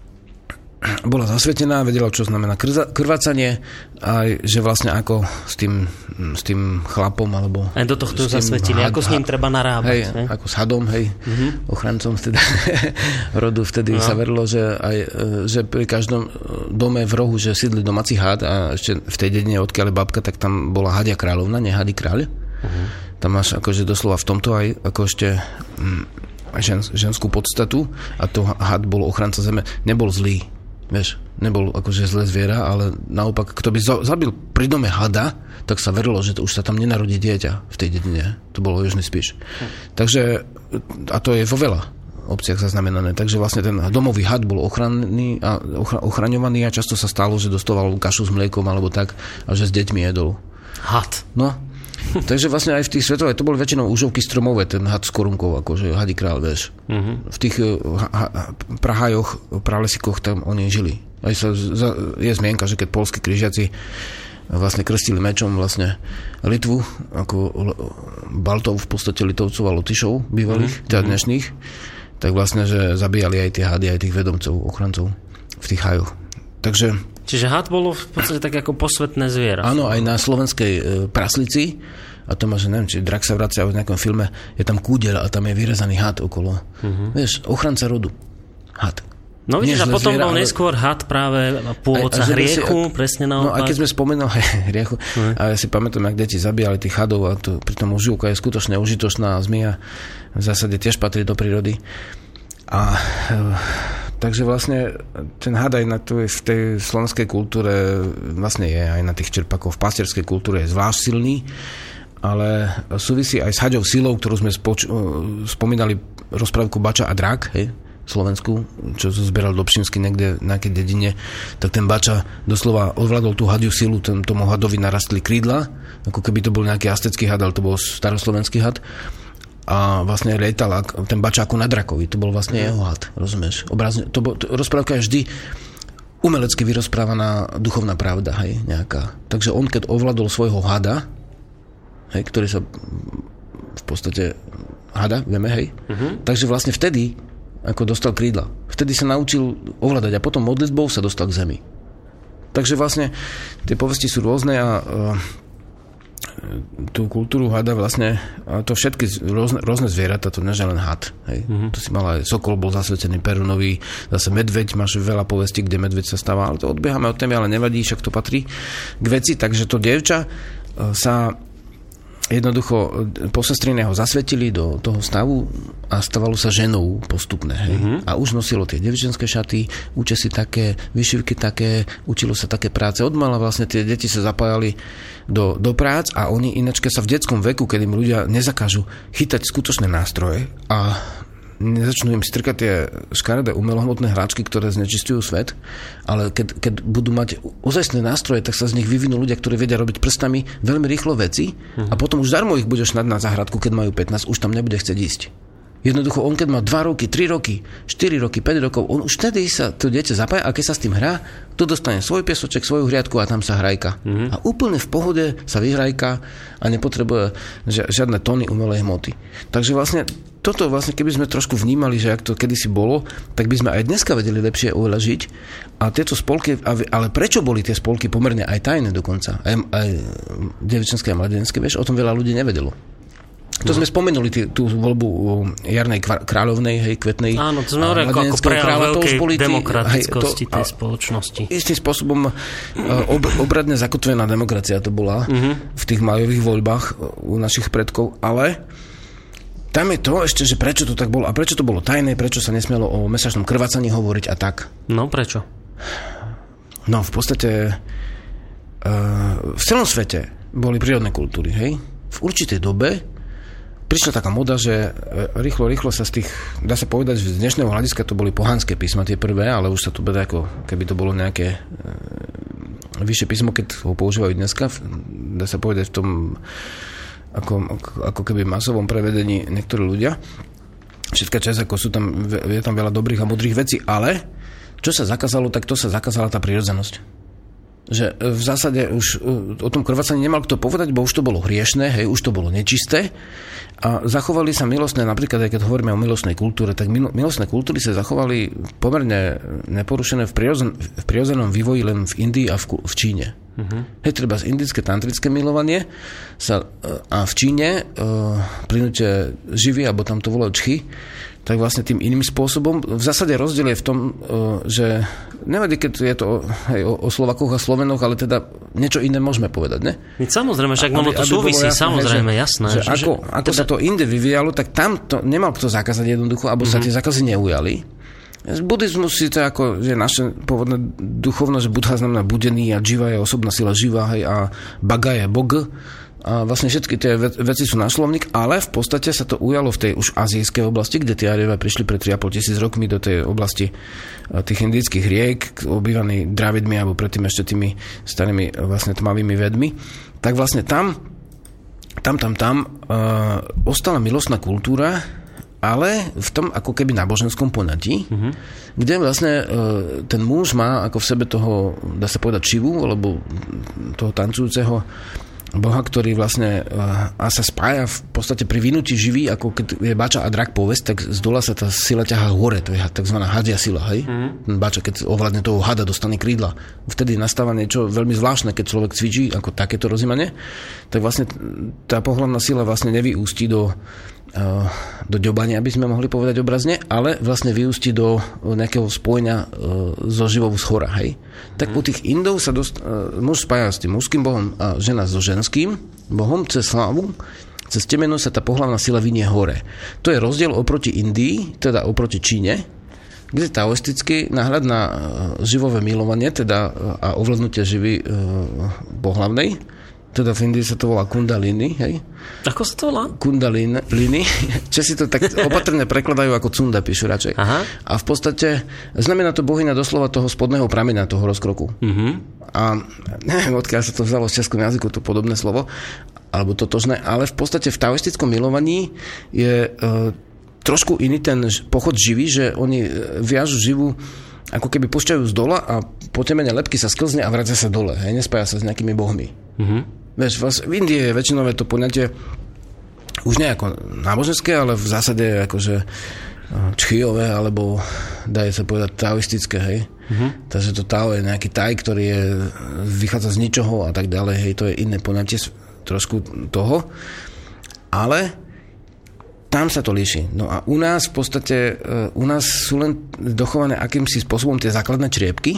S2: bola zasvetená, vedela, čo znamená krvácanie, aj že vlastne ako s tým chlapom, alebo...
S3: Aj do tohto zasvetili, ako s ním treba narábať.
S2: Hej, ako s hadom, hej, ochrancom teda rodu. Vtedy sa verilo, že pri každom dome v rohu, že sídli domáci had a ešte v tej dedine, odkiaľ je babka, tak tam bola hadia kráľovna, nie hady kráľ. Tam máš akože doslova v tomto aj ako ešte ženskú podstatu a to had bol ochranca zeme. Nebol zlý. Vieš, nebol akože zlé zviera, ale naopak, kto by zabil pri dome hada, tak sa verilo, že to už sa tam nenarodí dieťa v tej dedine. To bolo Južný Spiš. Takže, a to je vo veľa obciach zaznamenané. Takže vlastne ten domový had bol ochraňovaný a často sa stalo, že dostával kašu s mliekom alebo tak, a že s deťmi jedol.
S3: Had.
S2: No. Takže vlastne aj v tých svetových, to boli väčšinou užovky stromové, ten had s korunkou, akože hadí král, vieš. V tých prahajoch, pralesikoch tam oni žili. Aj je zmienka, že keď poľskí križiaci vlastne krstili mečom vlastne Litvu, ako Baltov v podstate Litovcov a Lotyšov bývalých, teda dnešných, tak vlastne, že zabíjali aj tie hady, aj tých vedomcov, ochrancov v tých hajoch.
S3: Čiže had bolo v podstate tak ako posvetné zviera.
S2: Áno, aj na slovenskej Praslici, a to máš, neviem, či Drak sa vracia v nejakom filme, je tam kúdeľ a tam je vyrezaný had okolo. Vieš, ochranca rodu. Had.
S3: No vidíš, a potom bol neskôr had práve pôvodca hriechu, presne naopak.
S2: No a keď sme spomenuli hriechu, a ja si pamätám, ak deti zabíjali tých hadov, a to pritom užívka je skutočne užitočná a zmija v zásade tiež patrí do prírody. A takže vlastne ten had aj v tej slovenskej kultúre vlastne je, aj na tých čerpakoch v pastierskej kultúre je zvlášť silný, ale súvisí aj s haďou silou, ktorú sme spomínali rozprávku Bača a Drak, hej, Slovensku, čo zberal Dobšinský niekde na nejakej dedine, tak ten Bača doslova ovládol tú hadiu silu, tomu hadovi narastli krídla, ako keby to bol nejaký astecký had, ale to bol staroslovenský had. A vlastne lietal ten Bača ako na drakovi. To bol vlastne jeho had, rozumieš? Obrazne, rozprávka je vždy umelecky vyrozprávaná duchovná pravda, hej, nejaká. Takže on, keď ovládol svojho hada, hej, ktorý sa v podstate hada, vieme, hej, takže vlastne vtedy ako dostal krídla. Vtedy sa naučil ovládať a potom modlitbou sa dostal k zemi. Takže vlastne tie povesti sú rôzne a tú kultúru hada vlastne, a to všetky rôzne zvieratá, to nie je len had. Hej. To si mal aj sokol, bol zasvetený Perunovi, zase medveď, máš veľa povestí, kde medveď sa stáva, ale to odbiehame od témy, ale nevadí, však to patrí k veci, takže to dievča sa jednoducho posestriného zasvetili do toho stavu a stávalo sa ženou postupne. Hej. A už nosilo tie devčenské šaty, účesy také, vyšivky také, učilo sa také práce. Odmala vlastne tie deti sa zapájali do prác a oni ináč, keď sa v detskom veku, keď im ľudia nezakážu chytať skutočné nástroje a nezačnú im strkať tie škaredé umelohmotné hráčky, ktoré znečistujú svet, ale keď budú mať ozajstné nástroje, tak sa z nich vyvinú ľudia, ktorí vedia robiť prstami veľmi rýchlo veci a potom už darmo ich budeš nad na záhradku, keď majú 15, už tam nebude chcieť ísť. Jednoducho, on keď má 2 roky, 3 roky, 4 roky, 5 rokov, on už vtedy sa to dieťa zapája a keď sa s tým hrá, to dostane svoj piesoček, svoju hriadku a tam sa hrajka. A úplne v pohode sa vyhrajka a nepotrebuje žiadne tóny umelej hmoty. Takže vlastne toto vlastne, keby sme trošku vnímali, že ak to kedysi bolo, tak by sme aj dneska vedeli lepšie oveľa žiť. A tieto spolky, ale prečo boli tie spolky pomerne aj tajné dokonca? Aj dievčenské a mladenské, vieš, o tom veľa ľudí nevedelo. To sme spomenuli tú voľbu jarnej kráľovnej, hej, kvetnej.
S3: Áno, to sme hovorili ako prejav veľkej demokratickosti tej spoločnosti. Istým
S2: spôsobom obradne zakotvená demokracia to bola v tých majových voľbách u našich predkov, ale tam je to ešte, že prečo to tak bolo a prečo to bolo tajné, prečo sa nesmielo o mesačnom krvácaní hovoriť a tak.
S3: No, prečo?
S2: No, v podstate v celom svete boli prírodné kultúry, hej. V určitej dobe prišla taká moda, že rýchlo sa z tých, dá sa povedať, že z dnešného hľadiska to boli pohanské písma tie prvé, ale už sa to bere ako keby to bolo nejaké vyššie písmo, keď ho používajú dneska, dá sa povedať v tom ako keby masovom prevedení niektorí ľudia. Všetká časť, ako sú tam, je tam veľa dobrých a múdrych vecí, ale čo sa zakázalo, tak to sa zakázala tá prirodzenosť. Že v zásade už o tom krvácaní nemal kto povedať, bo už to bolo hriešné, hej, už to bolo nečisté a zachovali sa milostné, napríklad aj keď hovoríme o milostnej kultúre, tak milostné kultúry sa zachovali pomerne neporušené v prirodzenom vývoji len v Indii a v Číne. Hej, treba z indické tantrické milovanie a v Číne plynutie živy, alebo tam to volajú čchy, tak vlastne tým iným spôsobom. V zásade rozdiel je v tom, že nevadí, keď je to o Slovakoch a Slovenoch, ale teda niečo iné môžeme povedať, ne?
S3: Samozrejme, však ono to súvisí, jasné, samozrejme, jasné.
S2: Že ako sa to inde vyvíjalo, tak tam to nemal kto zakázať jednoducho, alebo sa tie zákazy neujali. Buddhizmus si to ako, že naše pôvodné duchovno, že Buddha znamená budený a Jiva je osobná sila Jiva, hej, a Baga je Bog. A vlastne všetky tie veci sú náslovník, ale v podstate sa to ujalo v tej už azijskej oblasti, kde tie Arievia prišli pred 3,5 tisíc rokmi do tej oblasti tých indických riek, obývaný Dravidmi, alebo predtým ešte tými starými vlastne tmavými vedmi. Tak vlastne tam ostala milostná kultúra, ale v tom ako keby náboženskom poňatí, kde vlastne ten muž má ako v sebe toho, dá sa povedať, Šivu, alebo toho tancujúceho Boha, ktorý vlastne a sa spája v podstate pri vynutí živý, ako keď je bača a drak povesť, tak z dola sa tá sila ťahá hore, to je takzvaná hadia sila, hej? Bača, keď ovládne toho hada, dostane krídla. Vtedy nastáva niečo veľmi zvláštne, keď človek cvičí ako takéto rozjímanie, tak vlastne tá pohlavná sila vlastne nevyústí do ďobania, aby sme mohli povedať obrazne, ale vlastne vyústi do nejakého spojenia so živou z hora, hej. Tak u tých Indov sa muž spája s tým mužským bohom a žena so ženským bohom cez hlavu, cez temeno sa tá pohlavná sila vynie hore. To je rozdiel oproti Indii, teda oproti Číne, kde taoistický náhľad na živové milovanie, teda a ovládnutie živy pohlavnej, teda v Indii sa to volá kundalini, hej?
S3: Ako sa to volá?
S2: Kundalini. Česi to tak opatrne prekladajú ako cunda, píšu radšej. Aha. A v podstate znamená to bohyňa doslova toho spodného prameňa, toho rozkroku. A neviem, odkiaľ sa to vzalo v českom jazyku, to podobné slovo, alebo totožné, ale v podstate v taoistickom milovaní je trošku iný ten pochod živý, že oni viažu živú ako keby púšťajú z dola a po temene lebky sa sklzne a vracia sa dole. Hej, nespája sa s nejakými bohmi. Vieš, v Indii je väčšinové to poňatie už nie ako náboženské, ale v zásade akože čchijové, alebo dá sa povedať taoistické, hej. Takže to Tao je nejaký taj, ktorý vychádza z ničoho a tak ďalej, hej, to je iné poňatie trošku toho. Ale tam sa to líši. No a u nás v podstate, u nás sú len dochované akýmsi spôsobom tie základné čriepky.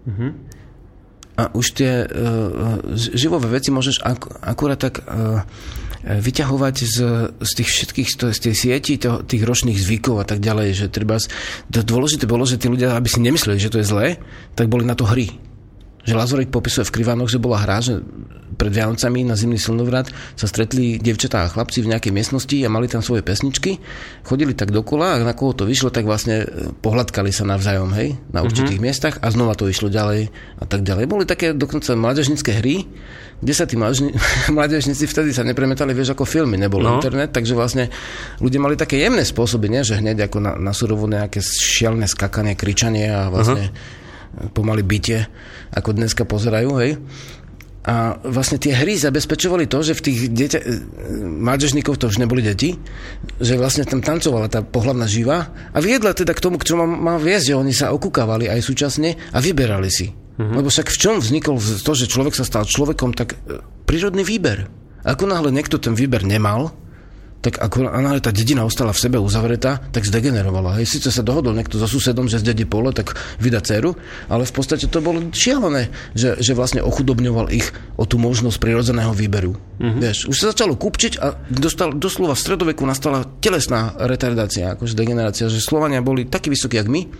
S2: A už tie živové veci môžeš akurát tak vyťahovať z tých všetkých, z tej sieti tých ročných zvykov a tak ďalej, že treba, dôležité bolo, že tí ľudia, aby si nemysleli, že to je zlé, tak boli na to hry. Že Lazorik popisuje v Krivánoch, že bola hra, že pred Vianocami na zimný slnovrat sa stretli dievčatá a chlapci v nejakej miestnosti a mali tam svoje pesničky, chodili tak dokola a na koho to vyšlo, tak vlastne pohľadkali sa navzájom, hej, na určitých miestach a znova to išlo ďalej a tak ďalej. Boli také dokonca mládežnícke hry, kde sa tí mládežníci vtedy sa nepremetali, vieš, ako filmy, nebol internet, takže vlastne ľudia mali také jemné spôsoby, nie, že hneď ako na surovo nejaké šialené skakanie, kričanie a vlastne pomaly bytie, ako dneska pozerajú, hej. A vlastne tie hry zabezpečovali to, že v tých mládežníkov to už neboli deti, že vlastne tam tancovala tá pohlavná živa a viedla teda k tomu, k čomu má viesť, že oni sa okúkavali aj súčasne a vyberali si. Lebo však v čom vznikol to, že človek sa stal človekom, tak prírodný výber. Ako náhle niekto ten výber nemal, tak ako tá dedina ostala v sebe uzavretá, tak zdegenerovala. Hej, síce sa dohodol niekto so susedom, že zdedí pole, tak vydá dceru, ale v podstate to bolo šialené, že vlastne ochudobňoval ich o tú možnosť prirodzeného výberu. Vieš, už sa začalo kupčiť a doslova v stredoveku nastala telesná retardácia, akože degenerácia, že Slovania boli takí vysokí, jak my,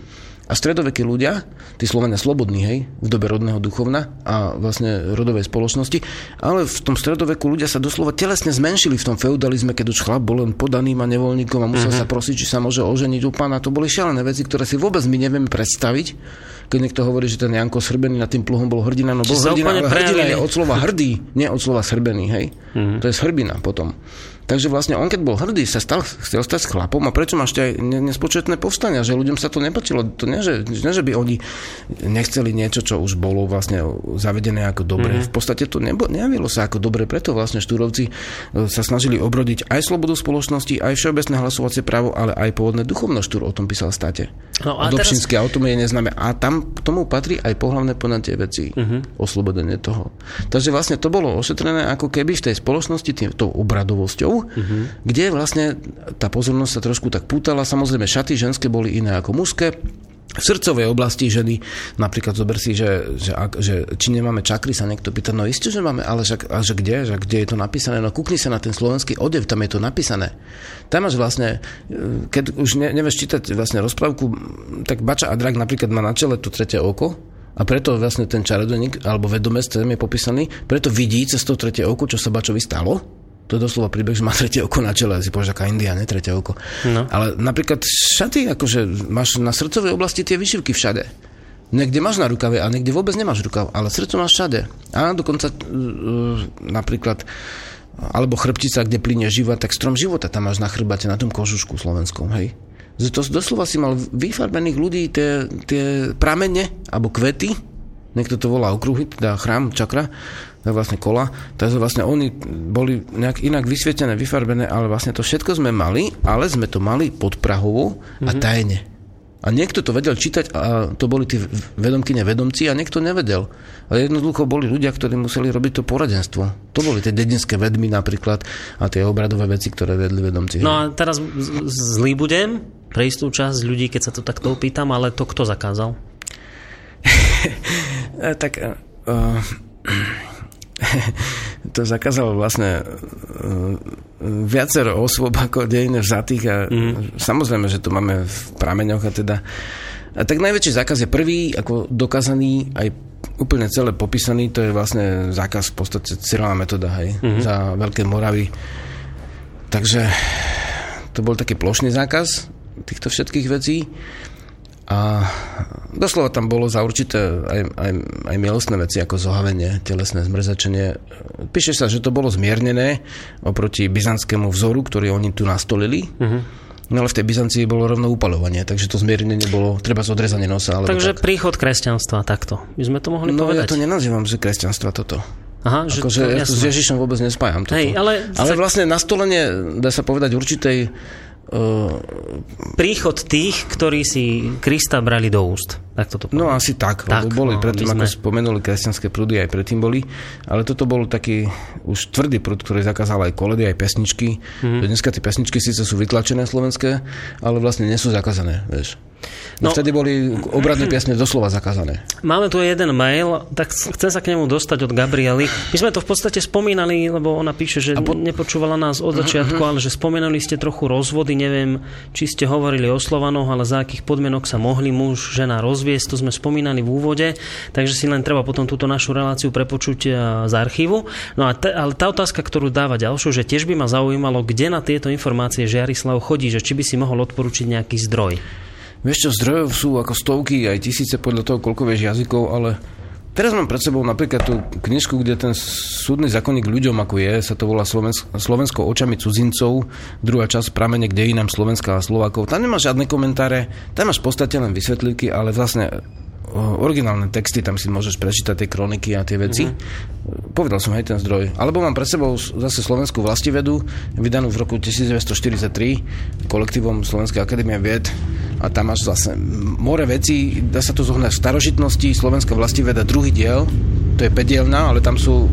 S2: A stredovekí ľudia, tí Slovania slobodní, hej, v dobe rodného duchovna a vlastne rodovej spoločnosti, ale v tom stredoveku ľudia sa doslova telesne zmenšili v tom feudalizme, keď už chlap bol len podaným a nevoľníkom a musel sa prosiť, či sa môže oženiť u pána. To boli šialené veci, ktoré si vôbec my nevieme predstaviť. Keď niekto hovorí, že ten Janko Srbený nad tým pluhom bol hrdina, no bol hrdina, ale hrdina je od slova hrdý, nie od slova srbený, hej. To je srbina potom. Takže vlastne on, keď bol hrdý, chcel stať s chlapom a prečo máš aj nespočetné povstania, že ľuďom sa to nepáčilo. To nie, že by oni nechceli niečo, čo už bolo vlastne zavedené ako dobre. V podstate to nejavilo sa ako dobre, preto vlastne Štúrovci sa snažili obrodiť aj slobodu spoločnosti, aj všeobecné hlasovacie právo, ale aj pôvodné duchovno. Štúr o tom písal v State. No a Dobšinský teraz... o tom je neznáme. A tam k tomu patrí aj pohlavné poňatie veci. Oslobodenie toho. Takže vlastne to bolo ošetrené ako keby v tej spoločnosti tou obradovosťou, kde vlastne tá pozornosť sa trošku tak pútala. Samozrejme, šaty ženské boli iné ako mužské. V srdcovej oblasti ženy, napríklad zober si, že či nemáme čakry, sa niekto pýta, no isté, že máme, ale že kde je to napísané? No kúkni sa na ten slovenský odev, tam je to napísané. Tam máš vlastne, keď už nevieš čítať vlastne rozprávku, tak Bača a Drak napríklad má na čele to tretie oko, a preto vlastne ten čarodejník, alebo vedomec, ten je popísaný, preto vidí cez to tretie oko, čo sa Bačovi stalo. To je doslova príbeh, že má tretie oko na čele, si povieš, aká India, ne tretie oko. No. Ale napríklad šaty, akože máš na srdcovej oblasti tie vyšívky všade. Niekde máš na rukave a niekde vôbec nemáš rukav, ale srdce máš všade. A dokonca napríklad, alebo chrbtica, kde plynie život, tak strom života tam máš na chrbate, na tom kožušku slovenskom, hej. To doslova si mal vyfarbených ľudí tie pramene, alebo kvety, niekto to volá okruhy, teda chrám, čakra, tak vlastne kola, takže vlastne oni boli nejak inak vysvietené, vyfarbené, ale vlastne to všetko sme mali, ale sme to mali podprahovo a tajne. A niekto to vedel čítať a to boli tí vedomkyne vedomci a niekto nevedel. Ale jednoducho boli ľudia, ktorí museli robiť to poradenstvo. To boli tie dedinské vedmy napríklad a tie obradové veci, ktoré vedli vedomci.
S3: No a teraz zlý budem pre istú časť ľudí, keď sa to takto opýtam, ale to kto zakázal?
S2: Tak... to zakázalo vlastne viacero osôb ako dejine vzatých a samozrejme, že to máme v prameňoch a teda. A tak najväčší zákaz je prvý, ako dokázaný, aj úplne celé popísaný, to je vlastne zákaz v podstate Cyrilova metoda, hej, za Veľké Moravy. Takže to bol taký plošný zákaz týchto všetkých vecí. A doslova tam bolo za určité aj milostné veci, ako zohavenie, telesné zmrzačenie. Píše sa, že to bolo zmiernené oproti byzantskému vzoru, ktorý oni tu nastolili. No ale v tej Byzancii bolo rovno upaľovanie, takže to zmiernenie bolo treba z odrezanie nosa.
S3: Takže tak. Príchod kresťanstva takto. My sme to mohli povedať.
S2: No ja to nenazývam, že kresťanstva toto.
S3: Aha, že
S2: akože ja to s Ježišom vôbec nespájam.
S3: Hej, ale
S2: vlastne nastolenie, dá sa povedať, určitej
S3: príchod tých, ktorí si Krista brali do úst. Tak toto
S2: no asi tak boli predtým, ako spomenuli kresťanské prúdy, aj predtým boli, ale toto bol taký už tvrdý prúd, ktorý zakázal aj koledy, aj pesničky. Dneska tie pesničky síce sú vytlačené slovenské, ale vlastne nie sú zakázané, vieš. No vtedy boli obradné piesne doslova zakázané.
S3: Máme tu jeden mail, tak chcem sa k nemu dostať od Gabriely. My sme to v podstate spomínali, lebo ona píše, že nepočúvala nás od začiatku, ale že spomínali ste trochu rozvody, neviem, či ste hovorili o Slovanoch, ale za akých podmienok sa mohli muž, žena rozviesť, to sme spomínali v úvode, takže si len treba potom túto našu reláciu prepočuť z archívu. No a ale tá otázka, ktorú dáva ďalšiu, že tiež by ma zaujímalo, kde na tieto informácie Žiarislav chodí, že či by si mohol odporučiť nejaký zdroj.
S2: Vieš čo, zdrojov sú ako stovky, aj tisíce podľa toho, koľko vieš jazykov, ale teraz mám pred sebou napríklad tú knižku, kde ten súdny zákonník ľuďom, ako je, sa to volá Slovensko očami cudzincov, druhá časť Pramene k dejinám Slovenska a Slovákov. Tam nemáš žiadne komentáre, tam máš v podstate len vysvetlivky, ale vlastne originálne texty, tam si môžeš prečítať tie kroniky a tie veci. Povedal som aj ten zdroj. Alebo mám pred sebou zase Slovenskú vlastivedu, vydanú v roku 1943 kolektívom Slovenskej akadémie vied a tam máš zase more vecí, dá sa to zohnať v starožitnosti, Slovenská vlastiveda, druhý diel, to je 5-dielna, ale tam sú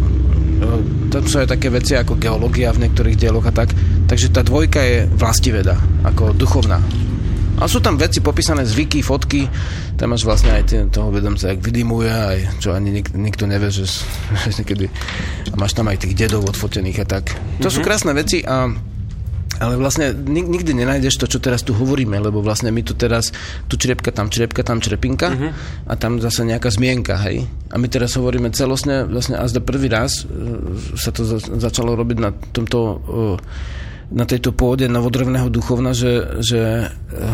S2: aj také veci ako geológia v niektorých dieloch a tak. Takže tá dvojka je vlastiveda, ako duchovná. A sú tam veci popísané, zvyky, fotky, tam máš vlastne aj toho vedomca, jak vydymuje, aj čo ani nikto nevie, že niekedy máš tam aj tých dedov odfotených a tak. To sú krásne veci a Ale vlastne nikdy nenájdeš to, čo teraz tu hovoríme, lebo vlastne my tu teraz, tu črepka, tam črepinka a tam zase nejaká zmienka, hej. A my teraz hovoríme celostne, vlastne azda prvý raz sa to začalo robiť na tomto, na tejto pôde novodrevného duchovna, že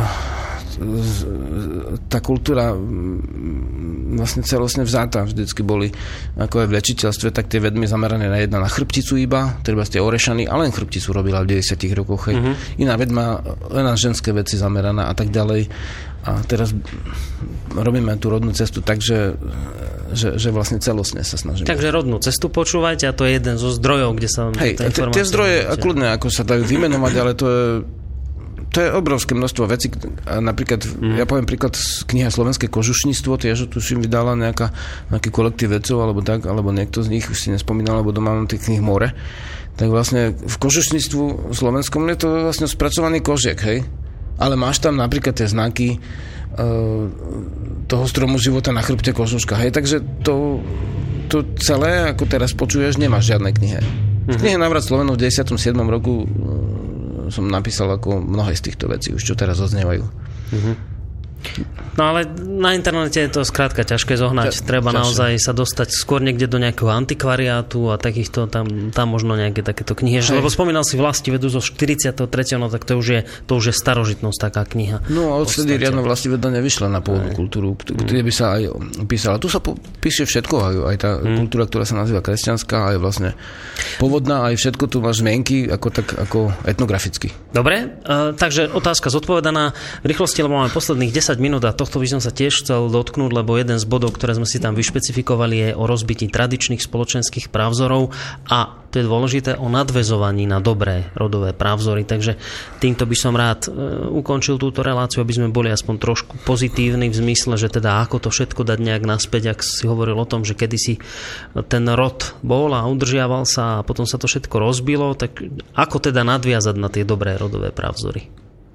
S2: tá kultúra vlastne celostne vzátá. Vždycky boli, ako aj v liečiteľstve, tak tie vedmy zamerané na jedna na chrbticu iba, treba ste Orešany, a len chrbticu robila v 90 rokoch. Iná vedma len na ženské veci zameraná a tak ďalej. A teraz robíme tú rodnú cestu tak, že vlastne celostne sa snažíme.
S3: Takže rodnú cestu počúvajte a to je jeden zo zdrojov, kde sa tá informácia...
S2: Tie zdroje, kľudne, ako sa dajú vymenovať, ale to je obrovské množstvo vecí. Napríklad, ja poviem príklad z kniha Slovenské kožušníctvo, tiež tuším vydala nejaký kolektív vedcov, alebo tak, alebo niekto z nich, už si nespomínal, lebo doma mám tých knih more. Tak vlastne v kožušníctvu slovenskom je to vlastne spracovaný kožiek, hej? Ale máš tam napríklad tie znaky toho stromu života na chrbte kožuška, hej? Takže to celé, ako teraz počuješ, nemáš žiadnej knihe. V knihe Návrat Slovenov v 97. roku som napísal ako mnohé z týchto vecí, už čo teraz odznievajú.
S3: No ale na internete je to skrátka ťažké zohnať. Treba naozaj sa dostať skôr niekde do nejakého antikvariátu a takýchto tam možno nejaké takéto knihy. Lebo spomínal si Vlastivedu zo 43. No tak to už je starožitnosť taká kniha.
S2: No a odtedy riadno Vlastiveda nevyšla na pôvodnú kultúru, kde by sa aj písala. Tu sa píše všetko, aj tá kultúra, ktorá sa nazýva kresťanská, aj vlastne pôvodná, aj všetko tu máš zmienky ako etnograficky.
S3: Dobre, takže otázka zodpovedaná v rýchlosti, lebo máme posledných 10 minút a tohto by som sa tiež chcel dotknúť, lebo jeden z bodov, ktoré sme si tam vyšpecifikovali, je o rozbití tradičných spoločenských právzorov a to je dôležité o nadväzovaní na dobré rodové právzory. Takže týmto by som rád ukončil túto reláciu, aby sme boli aspoň trošku pozitívni v zmysle, že teda ako to všetko dať nejak naspäť, ak si hovoril o tom, že kedysi ten rod bol a udržiaval sa a potom sa to všetko rozbilo, tak ako teda nadviazať na tie dobré rodové právzory?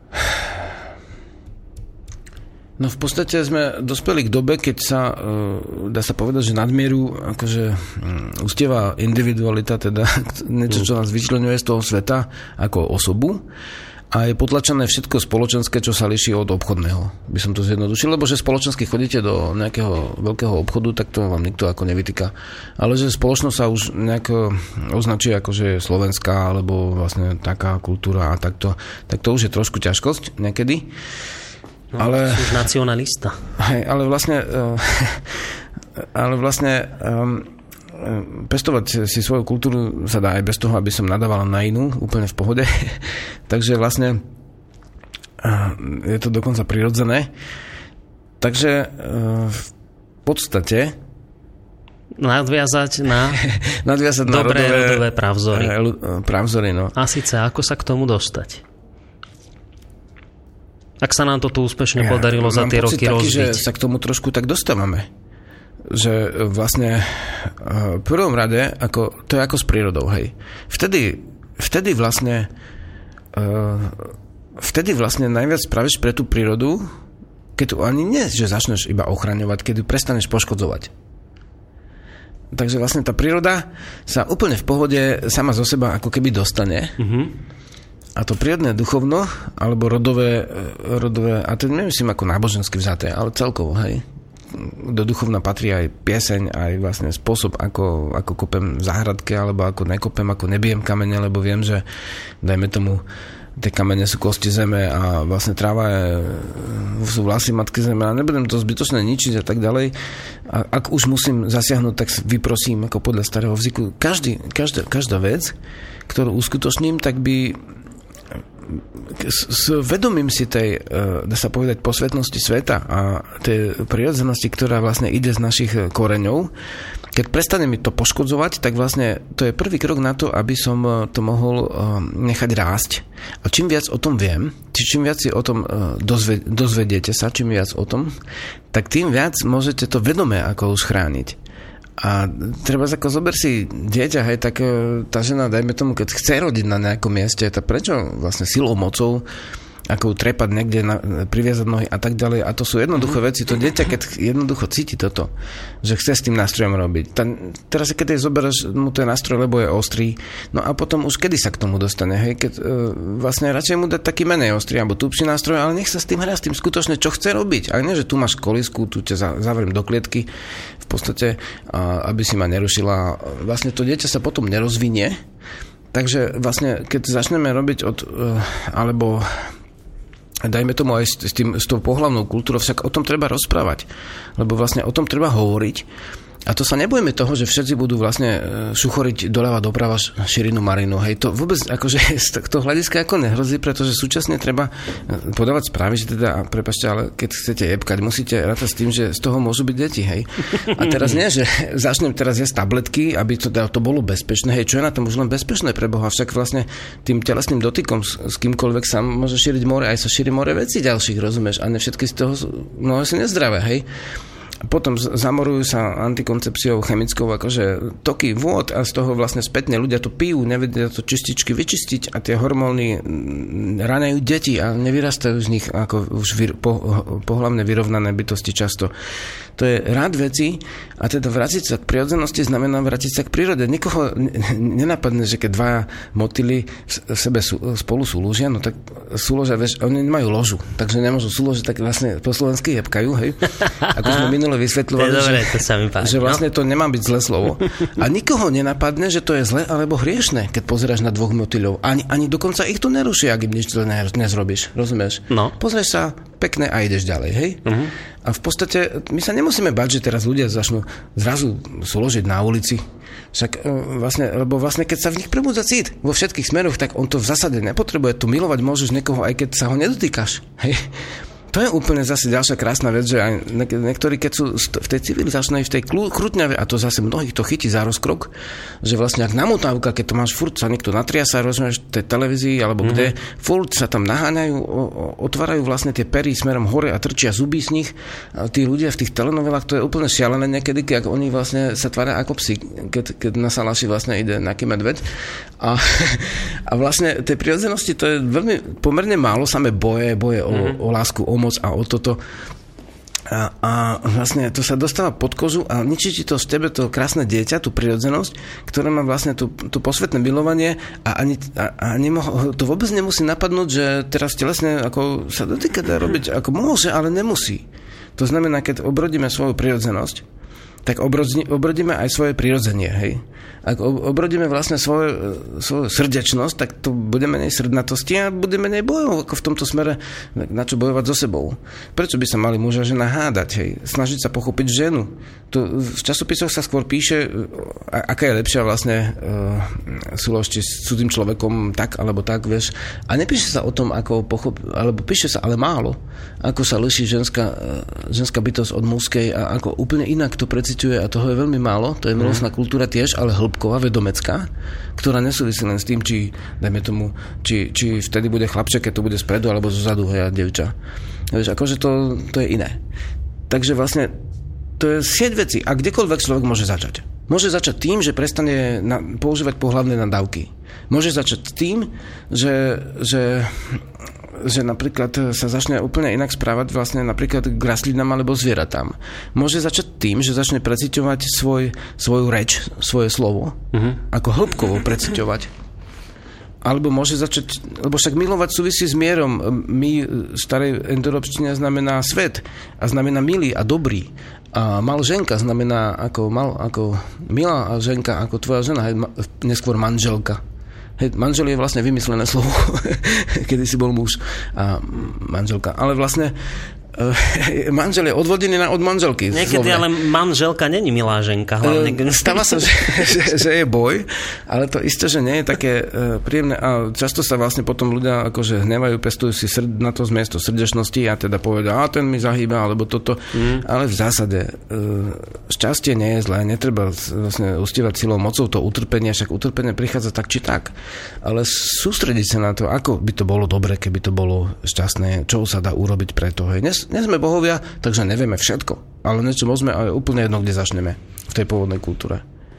S2: No v podstate sme dospeli k dobe, keď sa, dá sa povedať, že nadmieru akože ustieva individualita, teda niečo, čo nás vyčleňuje z toho sveta ako osobu a je potlačené všetko spoločenské, čo sa líši od obchodného. By som to zjednodušil, lebo že spoločensky chodíte do nejakého veľkého obchodu, tak to vám nikto ako nevytýka. Ale že spoločnosť sa už nejako označí ako, že je slovenská, alebo vlastne taká kultúra a takto, tak to už je trošku ťažkosť niekedy.
S3: No, ale už nacionalista.
S2: Hej, ale vlastne pestovať si svoju kultúru sa dá aj bez toho, aby som nadával na inú, úplne v pohode. Takže vlastne je to dokonca prirodzené. Takže v podstate
S3: nadviazať na dobré rodové právzory.
S2: Právzory, no.
S3: A síce, ako sa k tomu dostať? Ak sa nám to tu úspešne podarilo za tie roky rozbiť.
S2: Že sa k tomu trošku tak dostávame. Že vlastne v prvom rade, to je ako s prírodou, hej. Vtedy vlastne najviac spravíš pre tú prírodu, keď tu ani nie, že začneš iba ochraňovať, keď ju prestaneš poškodzovať. Takže vlastne tá príroda sa úplne v pohode sama zo seba ako keby dostane. A to prírodné duchovno, alebo rodové, a to nemyslím ako nábožensky vzaté, ale celkovo, hej. Do duchovna patrí aj pieseň, aj vlastne spôsob, ako kopem v záhradke, alebo ako nekopem, ako nebijem kamene, lebo viem, že dajme tomu, tie kamene sú kosti zeme a vlastne tráva sú vlasy matky zeme a nebudem to zbytočne ničiť a tak ďalej. A ak už musím zasiahnuť, tak vyprosím, ako podľa starého vzyku. Každá vec, ktorú uskutočním, tak by s vedomím si tej, dá sa povedať, posvetnosti sveta a tej prirodzenosti, ktorá vlastne ide z našich koreňov, keď prestane mi to poškodzovať, tak vlastne to je prvý krok na to, aby som to mohol nechať rásť. A čím viac o tom viem, čím viac si o tom dozvediete sa, čím viac o tom, tak tým viac môžete to vedomé ako už chrániť. A treba ako zober si dieťa, hej, tak tá žena, dajme tomu, keď chce rodiť na nejakom mieste, tak prečo vlastne silou, mocou ako trepať niekde, priviazať nohy a tak ďalej. A to sú jednoduché veci. To dieťa, keď jednoducho cíti toto, že chce s tým nástrojom robiť. Teraz keď zoberieš mu ten nástroj, lebo je ostrý, no a potom už kedy sa k tomu dostane, hej? Keď vlastne radšej mu dať taký menej ostrý alebo tupší nástroj, ale nech sa s tým hrá, s tým skutočne, čo chce robiť. A nie, že tu máš kolisku, tu ťa zavriem do klietky, v podstate, aby si ma nerušila. Vlastne to dieťa sa potom nerozvinie. Takže vlastne, keď začneme robiť alebo dajme tomu aj s tou pohlavnou kultúrou, však o tom treba rozprávať, lebo vlastne o tom treba hovoriť. A to sa nebojme toho, že všetci budú vlastne šuchoriť doľava doprava širinu marinu. Hej, to vôbec akože z toho hľadiska ako nehrozí, pretože súčasne treba podávať správy, že teda, prepáčte, ale keď chcete jebkať, musíte rátať s tým, že z toho môžu byť deti, hej. A teraz nie, že začnem teraz jesť tabletky, aby to bolo bezpečné. Hej, čo je na tom už len bezpečné pre Boha? Však vlastne tým telesným dotykom s kýmkoľvek sa môže šíriť more, aj sa šíri more vecí ďalších, rozumieš? A ne všetky z toho mnohé sú nezdravé, hej. Potom zamorujú sa antikoncepciou chemickou, akože toky vôd a z toho vlastne spätne ľudia to pijú, nevedia to čističky vyčistiť a tie hormóny raňajú deti a nevyrastajú z nich ako už pohlavne vyrovnané bytosti často. To je rád vecí a teda vrátiť sa k prirodzenosti znamená vrátiť sa k prírode. Nikoho nenapadne, že keď dvaja motýly v sebe spolu súložia, no tak súložia, vieš, oni nemajú ložu, takže nemôžu súložiť, tak vlastne po slovensky jebkajú, hej. Ako sme minule vysvetľovali, že vlastne to nemá byť zlé slovo. A nikoho nenapadne, že to je zlé alebo hriešne, keď pozeráš na dvoch motýľov. Ani dokonca ich to neruší, ak im nič zle nezrobíš, rozumieš? No. Pozrieš sa pekne a ideš ďalej, hej? Uh-huh. A v podstate my sa nemusíme bať, že teraz ľudia začnú zrazu súložiť na ulici. Však lebo keď sa v nich prebudza cít vo všetkých smeroch, tak on to v zásade nepotrebuje. Tu milovať môžeš niekoho, aj keď sa ho nedotýkaš. Hej. To je úplne zase ďalšia krásna vec, že aj niektorí, keď sú v tej civilizačnej, v tej krutňave, a to zase mnohých to chytí za rozkrok, že vlastne ak namotávka, keď to máš furt, sa niekto natriasa, rozumieš, v tej televízii, alebo kde, furt sa tam naháňajú, otvárajú vlastne tie pery smerom hore a trčia zuby z nich. A tí ľudia v tých telenovelách, to je úplne šialené niekedy, keď oni vlastne sa tvária ako psi, keď na salaši vlastne ide nejaký medveď. A vlastne tej prirodzenosti to je veľmi pomerne málo, samé boje o lásku, o moc a o toto. A vlastne to sa dostáva pod kožu a ničí ti to z tebe to krásne dieťa, tú prirodzenosť, ktoré má vlastne tú posvetné milovanie a to vôbec nemusí napadnúť, že teraz telesne ako sa dotýka dá robiť, ako môže, ale nemusí. To znamená, keď obrodíme svoju prirodzenosť, tak obrodíme aj svoje prirodzenie, hej. Ak obrodíme vlastne svoju srdečnosť, tak to bude menej srdnatosti a bude menej bojov ako v tomto smere, na čo bojovať so sebou. Prečo by sa mali muž a žena hádať, hej? Snažiť sa pochopiť ženu. V časopisoch sa skôr píše, aká je lepšia vlastne súložť s cudzým človekom tak alebo tak, vieš. A nepíše sa o tom, alebo píše sa ale málo, ako sa líši ženská bytosť od mužskej a ako úplne inak to preciťuje a toho je veľmi málo. To je milostná kultúra tiež, ale hĺbková, vedomecká, ktorá nesúvisí len s tým, či dajme tomu, či vtedy bude chlapček, keď to bude spredu alebo zozadu, hej, a dievča. Vieš, akože to je iné. Takže vlastne to je sieť veci a kdekoľvek človek môže začať. Môže začať tým, že prestane používať pohlavné nadávky. Môže začať tým, že napríklad sa začne úplne inak správať vlastne napríklad k rastlinám alebo zvieratám. Môže začať tým, že začne preciťovať svoju reč, svoje slovo, ako hĺbkovo preciťovať. Alebo môže začať, lebo však milovať súvisí s mierom. My v starej indoeurópštine znamená svet a znamená milý a dobrý. A malženka znamená ako milá ženka, ako tvoja žena, neskôr manželka. Hej, manžel je vlastne vymyslené slovo, kedy si bol muž a manželka. Ale vlastne manžel je odvodený od manželky.
S3: Niekedy ale manželka není milá ženka.
S2: Stáva sa, že je boj, ale to isté, že nie je také príjemné a často sa vlastne potom ľudia akože hnevajú, pestujú si na to miesto srdečnosti a teda povedia, ten mi zahýba, alebo toto. Ale v zásade šťastie nie je zlé, netreba vlastne ustievať silou mocou to utrpenie, však utrpenie prichádza tak či tak. Ale sústrediť sa na to, ako by to bolo dobre, keby to bolo šťastné, čo sa dá urobiť pre to. Nie sme bohovia, takže nevieme všetko. Ale niečo môžeme, ale úplne jedno, kde začneme v tej pôvodnej kultúre.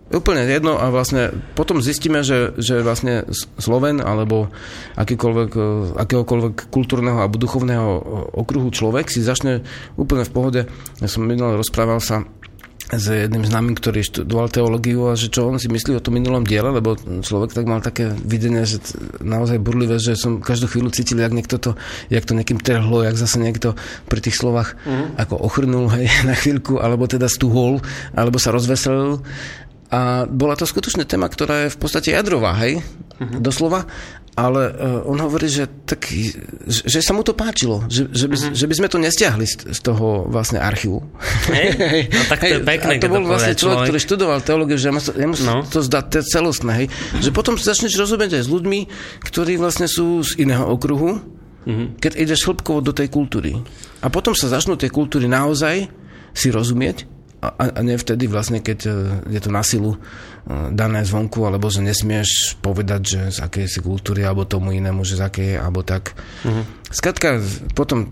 S2: Úplne jedno a vlastne potom zistíme, že vlastne Sloven alebo akéhokoľvek kultúrneho alebo duchovného okruhu človek si začne úplne v pohode. Ja som minulé rozprával sa s jedným známym, ktorý študoval teológiu a že čo on si myslí o tom minulom diele, lebo človek tak mal také videnie, že naozaj burlivé, že som každú chvíľu cítil, jak to niekým trhlo, jak zase niekto pri tých slovách ako ochrnul, hej, na chvíľku, alebo teda stuhol, alebo sa rozveselil. A bola to skutočne téma, ktorá je v podstate jadrová, hej, doslova, ale on hovorí, že sa mu to páčilo, že by sme to nestiahli z toho vlastne archívu.
S3: Hej, no tak to je pekné,
S2: to bol vlastne človek, ktorý študoval teológiu, že jemu to zdá celostné, hej, že potom začneš rozumieť aj s ľuďmi, ktorí vlastne sú z iného okruhu, keď ideš hĺbkovo do tej kultúry. A potom sa začnú tie kultúry naozaj si rozumieť, a nie vtedy vlastne, keď je to na silu dané zvonku, alebo že nesmieš povedať, že z akej si kultúry, alebo tomu inému, že z akej, alebo tak. Skrátka, potom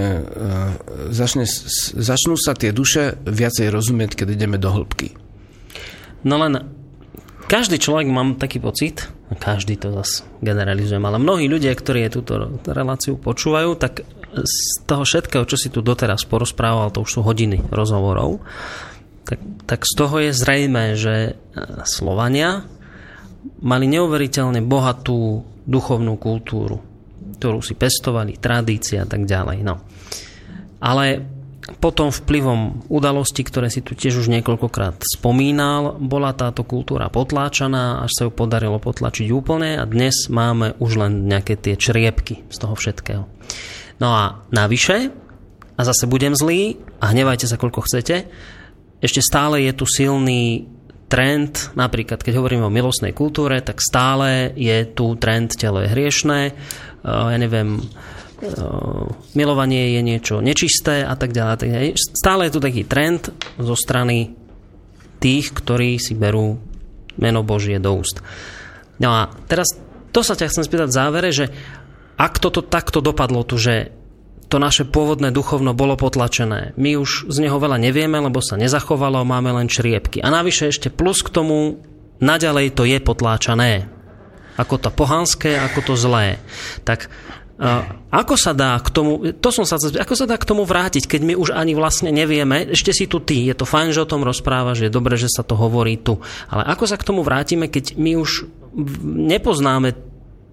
S2: začnú sa tie duše viacej rozumieť, keď ideme do hĺbky.
S3: No len každý človek, mám taký pocit, každý to zase generalizujem, ale mnohí ľudia, ktorí túto reláciu počúvajú, tak z toho všetkého, čo si tu doteraz porozprával, to už sú hodiny rozhovorov, tak z toho je zrejmé, že Slovania mali neuveriteľne bohatú duchovnú kultúru, ktorú si pestovali, tradície a tak ďalej. No. Ale potom vplyvom udalostí, ktoré si tu tiež už niekoľkokrát spomínal, bola táto kultúra potláčaná, až sa ju podarilo potlačiť úplne a dnes máme už len nejaké tie čriepky z toho všetkého. No a navyše, a zase budem zlý, a hnevajte sa koľko chcete, ešte stále je tu silný trend, napríklad keď hovoríme o milostnej kultúre, tak stále je tu trend telo je hriešné, ja neviem, milovanie je niečo nečisté a tak ďalej. Stále je tu taký trend zo strany tých, ktorí si berú meno Božie do úst. No a teraz to sa ťa chcem spýtať v závere, že ak toto takto dopadlo tu, že to naše pôvodné duchovno bolo potlačené, my už z neho veľa nevieme, lebo sa nezachovalo, máme len čriepky. A navyše ešte plus k tomu, naďalej to je potláčané. Ako to pohanské, ako to zlé. Tak ako sa dá k tomu, ako sa dá k tomu vrátiť, keď my už ani vlastne nevieme, ešte si tu ty, je to fajn, že o tom rozprávaš, je dobre, že sa to hovorí tu, ale ako sa k tomu vrátime, keď my už nepoznáme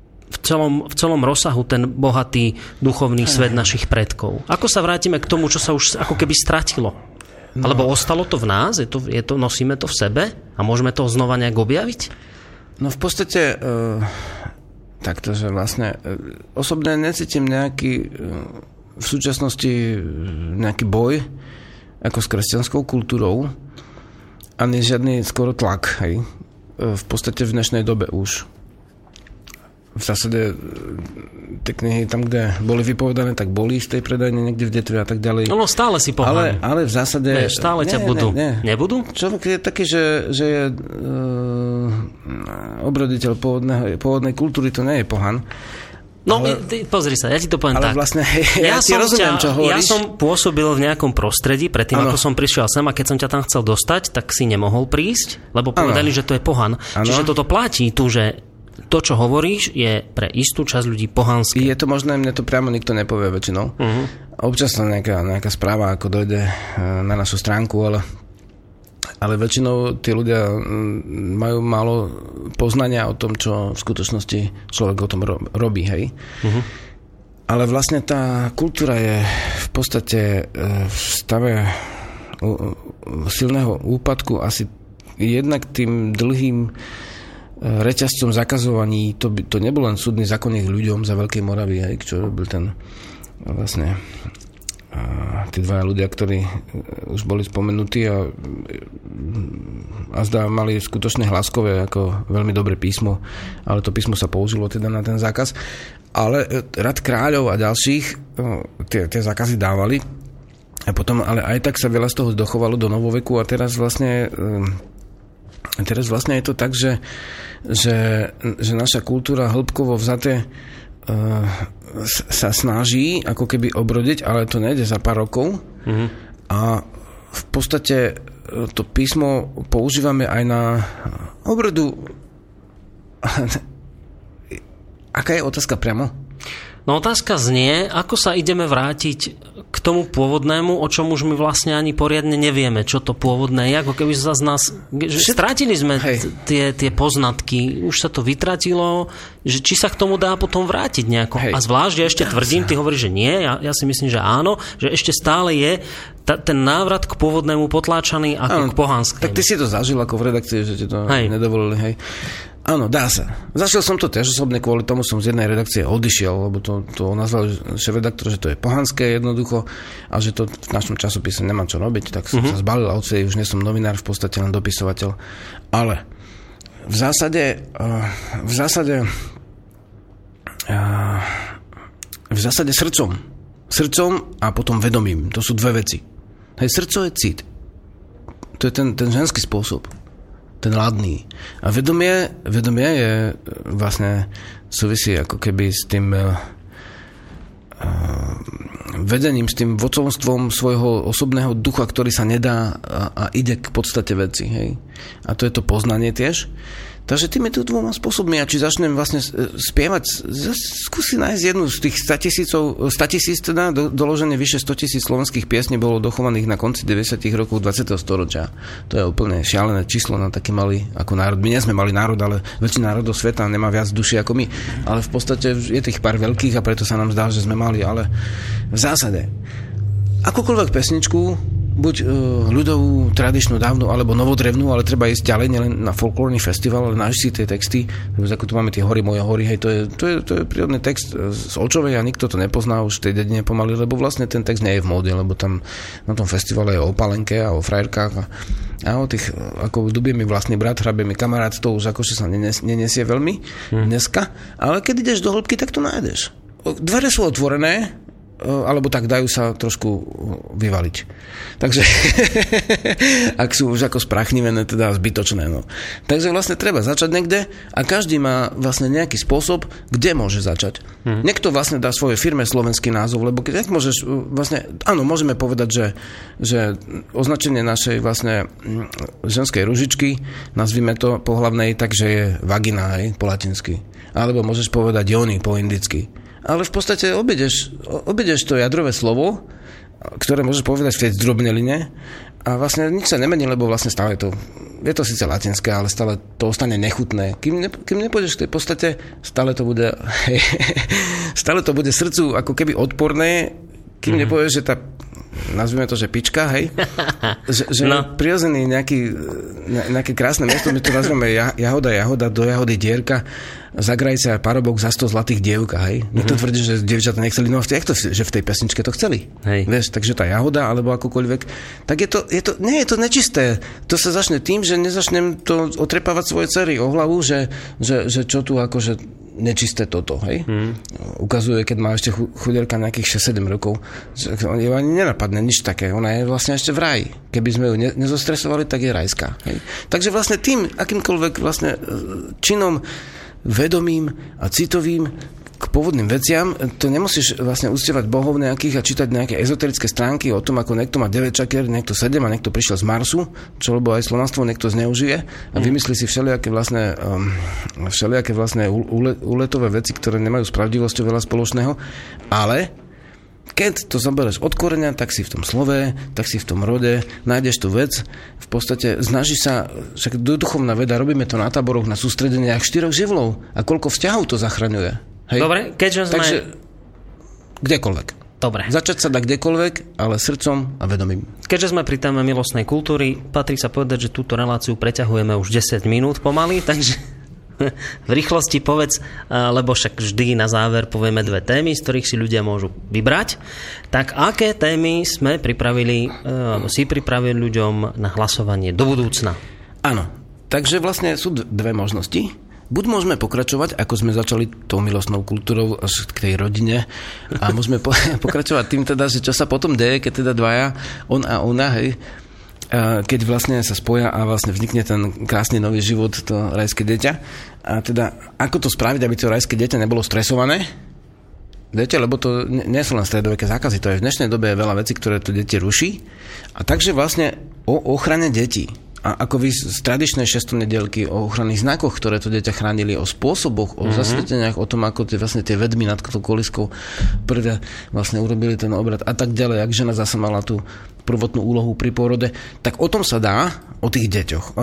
S3: v celom rozsahu ten bohatý duchovný svet našich predkov. Ako sa vrátime k tomu, čo sa už ako keby stratilo? Alebo ostalo to v nás? Nosíme to v sebe? A môžeme to znova nejak objaviť?
S2: No v podstate takto, že vlastne osobne necítim nejaký v súčasnosti nejaký boj ako s kresťanskou kultúrou ani žiadny skoro tlak, hej. V podstate v dnešnej dobe už. V zásade tie knihy tam, kde boli vypovedané, tak boli z tej predajne niekde v Detve a tak ďalej.
S3: No stále si pohľadný.
S2: Ale v zásade...
S3: Stále ťa budú. Nebudú?
S2: Človek je taký, že je obroditeľ pôvodnej kultúry, to nie je pohan.
S3: No, pozri sa, ja ti to poviem tak.
S2: Vlastne, ja ti rozumiem, čo hovoríš.
S3: Ja som pôsobil v nejakom prostredí, predtým, ako som prišiel sem, a keď som ťa tam chcel dostať, tak si nemohol prísť, lebo povedali, že to je pohan. Čiže toto platí tu, že to, čo hovoríš, je pre istú časť ľudí pohanské. Je
S2: to možné, mne to priamo nikto nepovie väčšinou. Občas tam nejaká správa, ako dojde na našu stránku, ale väčšinou tí ľudia majú málo poznania o tom, čo v skutočnosti človek o tom robí, hej. Ale vlastne tá kultúra je v podstate v stave silného úpadku asi jednak tým dlhým reťazcom zakazovaní, to nebol len súdny zákonník ľuďom za Veľkej Moravy, hej, čo robil ten vlastne tí dvaja ľudia, ktorí už boli spomenutí a zdá mali skutočne hlaskové ako veľmi dobré písmo, ale to písmo sa použilo teda na ten zákaz. Ale rad kráľov a ďalších tie zákazy dávali a potom, ale aj tak sa veľa z toho dochovalo do novoveku a teraz vlastne je to tak, že naša kultúra hĺbkovo vzaté sa snaží ako keby obrodiť, ale to nejde za pár rokov. A v podstate to písmo používame aj na obradu. Aká je otázka priamo?
S3: No otázka znie, ako sa ideme vrátiť k tomu pôvodnému, o čom už my vlastne ani poriadne nevieme, čo to pôvodné je, ako keby sa z nás... Strátili sme tie poznatky, už sa to vytratilo, že či sa k tomu dá potom vrátiť nejako. A zvlášť, ja ešte tvrdím, ty hovoríš, že nie, ja si myslím, že áno, že ešte stále je ten návrat k pôvodnému potláčaný ako k pohanskému.
S2: Tak ty si to zažil ako v redakcii, že ti to nedovolili, hej. Áno, dá sa. Zašiel som to tiež osobne, kvôli tomu som z jednej redakcie odišiel, lebo to nazval šéf-redaktor, že to je pohanské jednoducho a že to v našom časopise nemá čo robiť, tak som sa zbalil a odtedy už nie som novinár, v podstate len dopisovateľ. Ale v zásade srdcom a potom vedomím. To sú dve veci. Hej, srdco je cit. To je ten ženský spôsob. Ten ladný. A vedomie je vlastne súvisí ako keby s tým vedením, s tým vodcovstvom svojho osobného ducha, ktorý sa nedá a ide k podstate veci. Hej? A to je to poznanie tiež. Takže týmito dvoma spôsobmi, a či začnem vlastne spievať, skúsi nájsť jednu z tých 100 000 teda, doloženie vyše 100 000 slovenských piesní bolo dochovaných na konci 90. rokov 20. storočia. To je úplne šialené číslo na taký malý ako národ. My nie sme malý národ, ale väčšina národov sveta nemá viac duši ako my. Ale v podstate je tých pár veľkých a preto sa nám zdá, že sme mali. Ale v zásade, akúkoľvek pesničku, buď ľudovú, tradičnú, dávnu, alebo novodrevnú, ale treba ísť ďalej, nielen na folklórny festival, ale nájsť si tie texty, ako tu máme tie hory, moje hory, hej, to je prírodný text z Očovej a nikto to nepozná už v tej dedine pomaly, lebo vlastne ten text nie je v móde, lebo tam na tom festivale je o palenke a o frajerkách a o tých, ako dubie mi vlastný brat, hrabie mi kamarát, to už akože sa nenesie veľmi dneska, ale keď ideš do hĺbky, tak to nájdeš. Dvere sú otvorené, alebo tak dajú sa trošku vyvaliť. Takže ak sú už ako sprachnivené, teda zbytočné. No. Takže vlastne treba začať niekde a každý má vlastne nejaký spôsob, kde môže začať. Niekto vlastne dá svojej firme slovenský názov, lebo keď môžeš vlastne, áno, môžeme povedať, že označenie našej vlastne ženskej ružičky, nazvime to pohlavnej, takže je vagina, hej, po latinsky. Alebo môžeš povedať joni po indicky. Ale v podstate obídeš to jadrové slovo, ktoré môžeš povedať v tej zdrobneline a vlastne nič sa nemení, lebo vlastne stále je to síce latinské, ale stále to ostane nechutné. Kým nepôjdeš k tej podstate, stále to bude srdcu ako keby odporné, kým nepovieš, že tá, nazvime to, že pička, hej? Že no. Prirodzený nejaké krásne miesto, my to nazveme jahoda, do jahody dierka, zagrajce a parobok za 100 zlatých dievka, hej? Niekto tvrdí, že dievčatá nechceli, no že v tej pesničke to chceli. Hej. Vieš, takže tá jahoda, alebo akokoľvek, tak je to nečisté. To sa začne tým, že nezačnem to otrepávať svoje dcery o hlavu, že čo tu akože nečisté toto, hej? Ukazuje, keď má ešte chudierka nejakých 6-7 rokov, že ju ani nenapadne nič také. Ona je vlastne ešte v raji. Keby sme ju nezostresovali, tak je rajská. Hej? Takže vlastne tým, akýmkoľvek vlastne činom, vedomým a citovým k pôvodným veciam, to nemusíš vlastne uctievať bohov nejakých a čítať nejaké ezoterické stránky o tom, ako niekto má 9 čakier, niekto 7 a niekto prišiel z Marsu, čo lebo aj slovanstvo niekto zneužije a vymyslí si všelijaké vlastne úletové veci, ktoré nemajú s pravdivosťou veľa spoločného, ale keď to zaberieš od koreňa, tak si v tom slove, tak si v tom rode, nájdeš tú vec, v podstate snažíš sa, však duchovná veda, robíme to na táboroch, na sústredeniach 4 živlov a koľko vzťahov to zachraňuje. Hej? Dobre, takže kdekoľvek.
S3: Dobre.
S2: Začať sa dá kdekoľvek, ale srdcom a vedomím.
S3: Keďže sme pri téme milostnej kultúry, patrí sa povedať, že túto reláciu preťahujeme už 10 minút pomaly, takže v rýchlosti povedz, lebo však vždy na záver povieme 2 témy, z ktorých si ľudia môžu vybrať. Tak aké témy sme pripravili ľuďom na hlasovanie do budúcna?
S2: Áno, takže vlastne sú 2 možnosti. Buď môžeme pokračovať, ako sme začali tou milostnou kultúrou až k tej rodine a môžeme pokračovať tým teda, že čo sa potom deje, keď teda dvaja, on a ona, hej, keď vlastne sa spoja a vlastne vznikne ten krásny nový život, to rajské dieťa. A teda, ako to spraviť, aby to rajské dieťa nebolo stresované? deti, lebo to nie sú len stredoveké zákazy, to je v dnešnej dobe veľa vecí, ktoré to deti ruší. A takže vlastne o ochrane detí. A ako vy z tradičnej 6. nedeľky o ochranných znakoch, ktoré to dieťa chránili, o spôsoboch, o zasveteniach, o tom, ako tie vedmy nad tou koliskou prvé vlastne urobili ten obrad a tak ďalej, ak žena zasa mala tú prvotnú úlohu pri pôrode, tak o tom sa dá, o tých deťoch,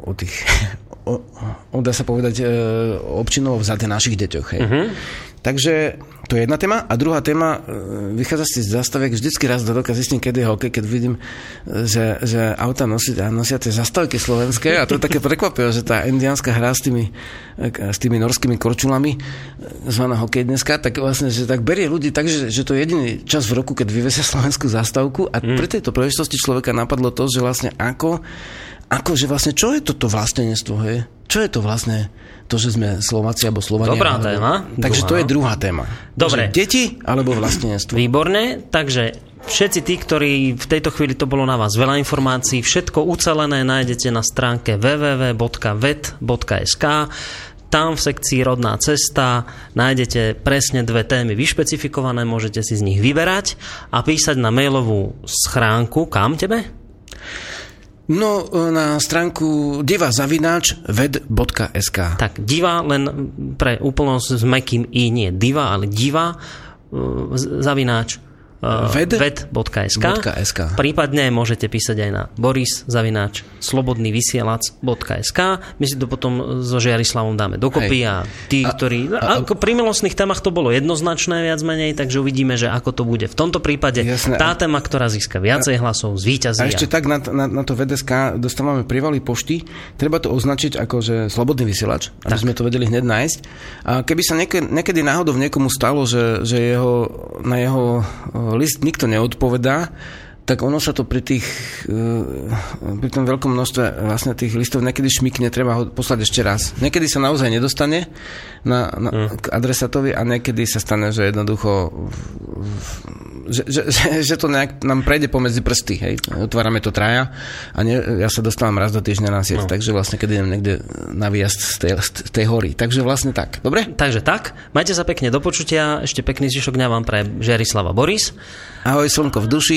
S2: dá sa povedať občinovo vzaté našich deťoch. Hej. Takže to je jedna téma. A druhá téma, vychádza si z zastaviek, vždycky raz do roka zistím, kedy je hokej, keď vidím, že auta nosia tie zastavky slovenské a to je také prekvapivé, že tá indiánska hra s tými norskými korčulami, zvaná hokej dneska, tak vlastne, že tak berie ľudí tak, že to je jediný čas v roku, keď vyvesia slovenskú zastavku a pri tejto príležitosti človeka napadlo to, že vlastne že vlastne, čo je toto vlastenectvo, hej? Čo je to vlastne to, že sme Slováci alebo Slovania?
S3: Dobrá téma.
S2: Takže to je druhá téma.
S3: Dobre.
S2: Takže deti alebo vlastenectvo.
S3: Výborné, takže všetci tí, ktorí v tejto chvíli to bolo na vás veľa informácií, všetko ucelené nájdete na stránke www.vet.sk. Tam v sekcii Rodná cesta nájdete presne 2 témy vyšpecifikované, môžete si z nich vyberať a písať na mailovú schránku. Kam tebe?
S2: No, na stránku diva@ved.sk.
S3: Tak, diva, len pre úplnosť s mäkkým i, nie diva, ale diva zavináč ved.sk. Prípadne môžete písať aj na boris@slobodnyvysielac.sk. My si to potom so Žiarislavom dáme dokopy a tí, ktorí... Ako pri milostných témach to bolo jednoznačné viac menej, takže uvidíme, že ako to bude v tomto prípade. Jasné. Tá téma, ktorá získa viacej hlasov, zvíťazí.
S2: A ešte tak na to VDSK dostávame prívaly pošty, treba to označiť ako, že slobodný vysielač, aby sme to vedeli hneď nájsť. A keby sa niekedy náhodou niekomu stalo, že na jeho list nikto neodpovedá, tak ono sa to pri tom veľkom množstve vlastne tých listov niekedy šmykne, treba ho poslať ešte raz. Niekedy sa naozaj nedostane k adresátovi a niekedy sa stane, že jednoducho že to nejak nám prejde pomedzi prsty, hej. Otvárame to traja a ja sa dostávam raz do týždňa na sieť, takže vlastne keď idem niekde na výjazd z tej hory. Takže vlastne tak. Dobre?
S3: Takže tak. Majte sa pekne do počutia. Ešte pekný zvyšok dňa vám pre Žiarislava Boris.
S2: Ahoj, slnko v duši.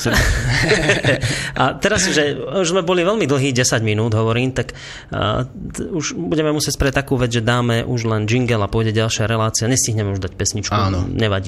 S3: A teraz, že už sme boli veľmi dlhý, 10 minút hovorím, tak už budeme musieť spraviť takú vec, že dáme už len jingle a pôjde ďalšia relácia. Nestihneme už dať pesničku.
S2: Áno.
S3: Nevadí.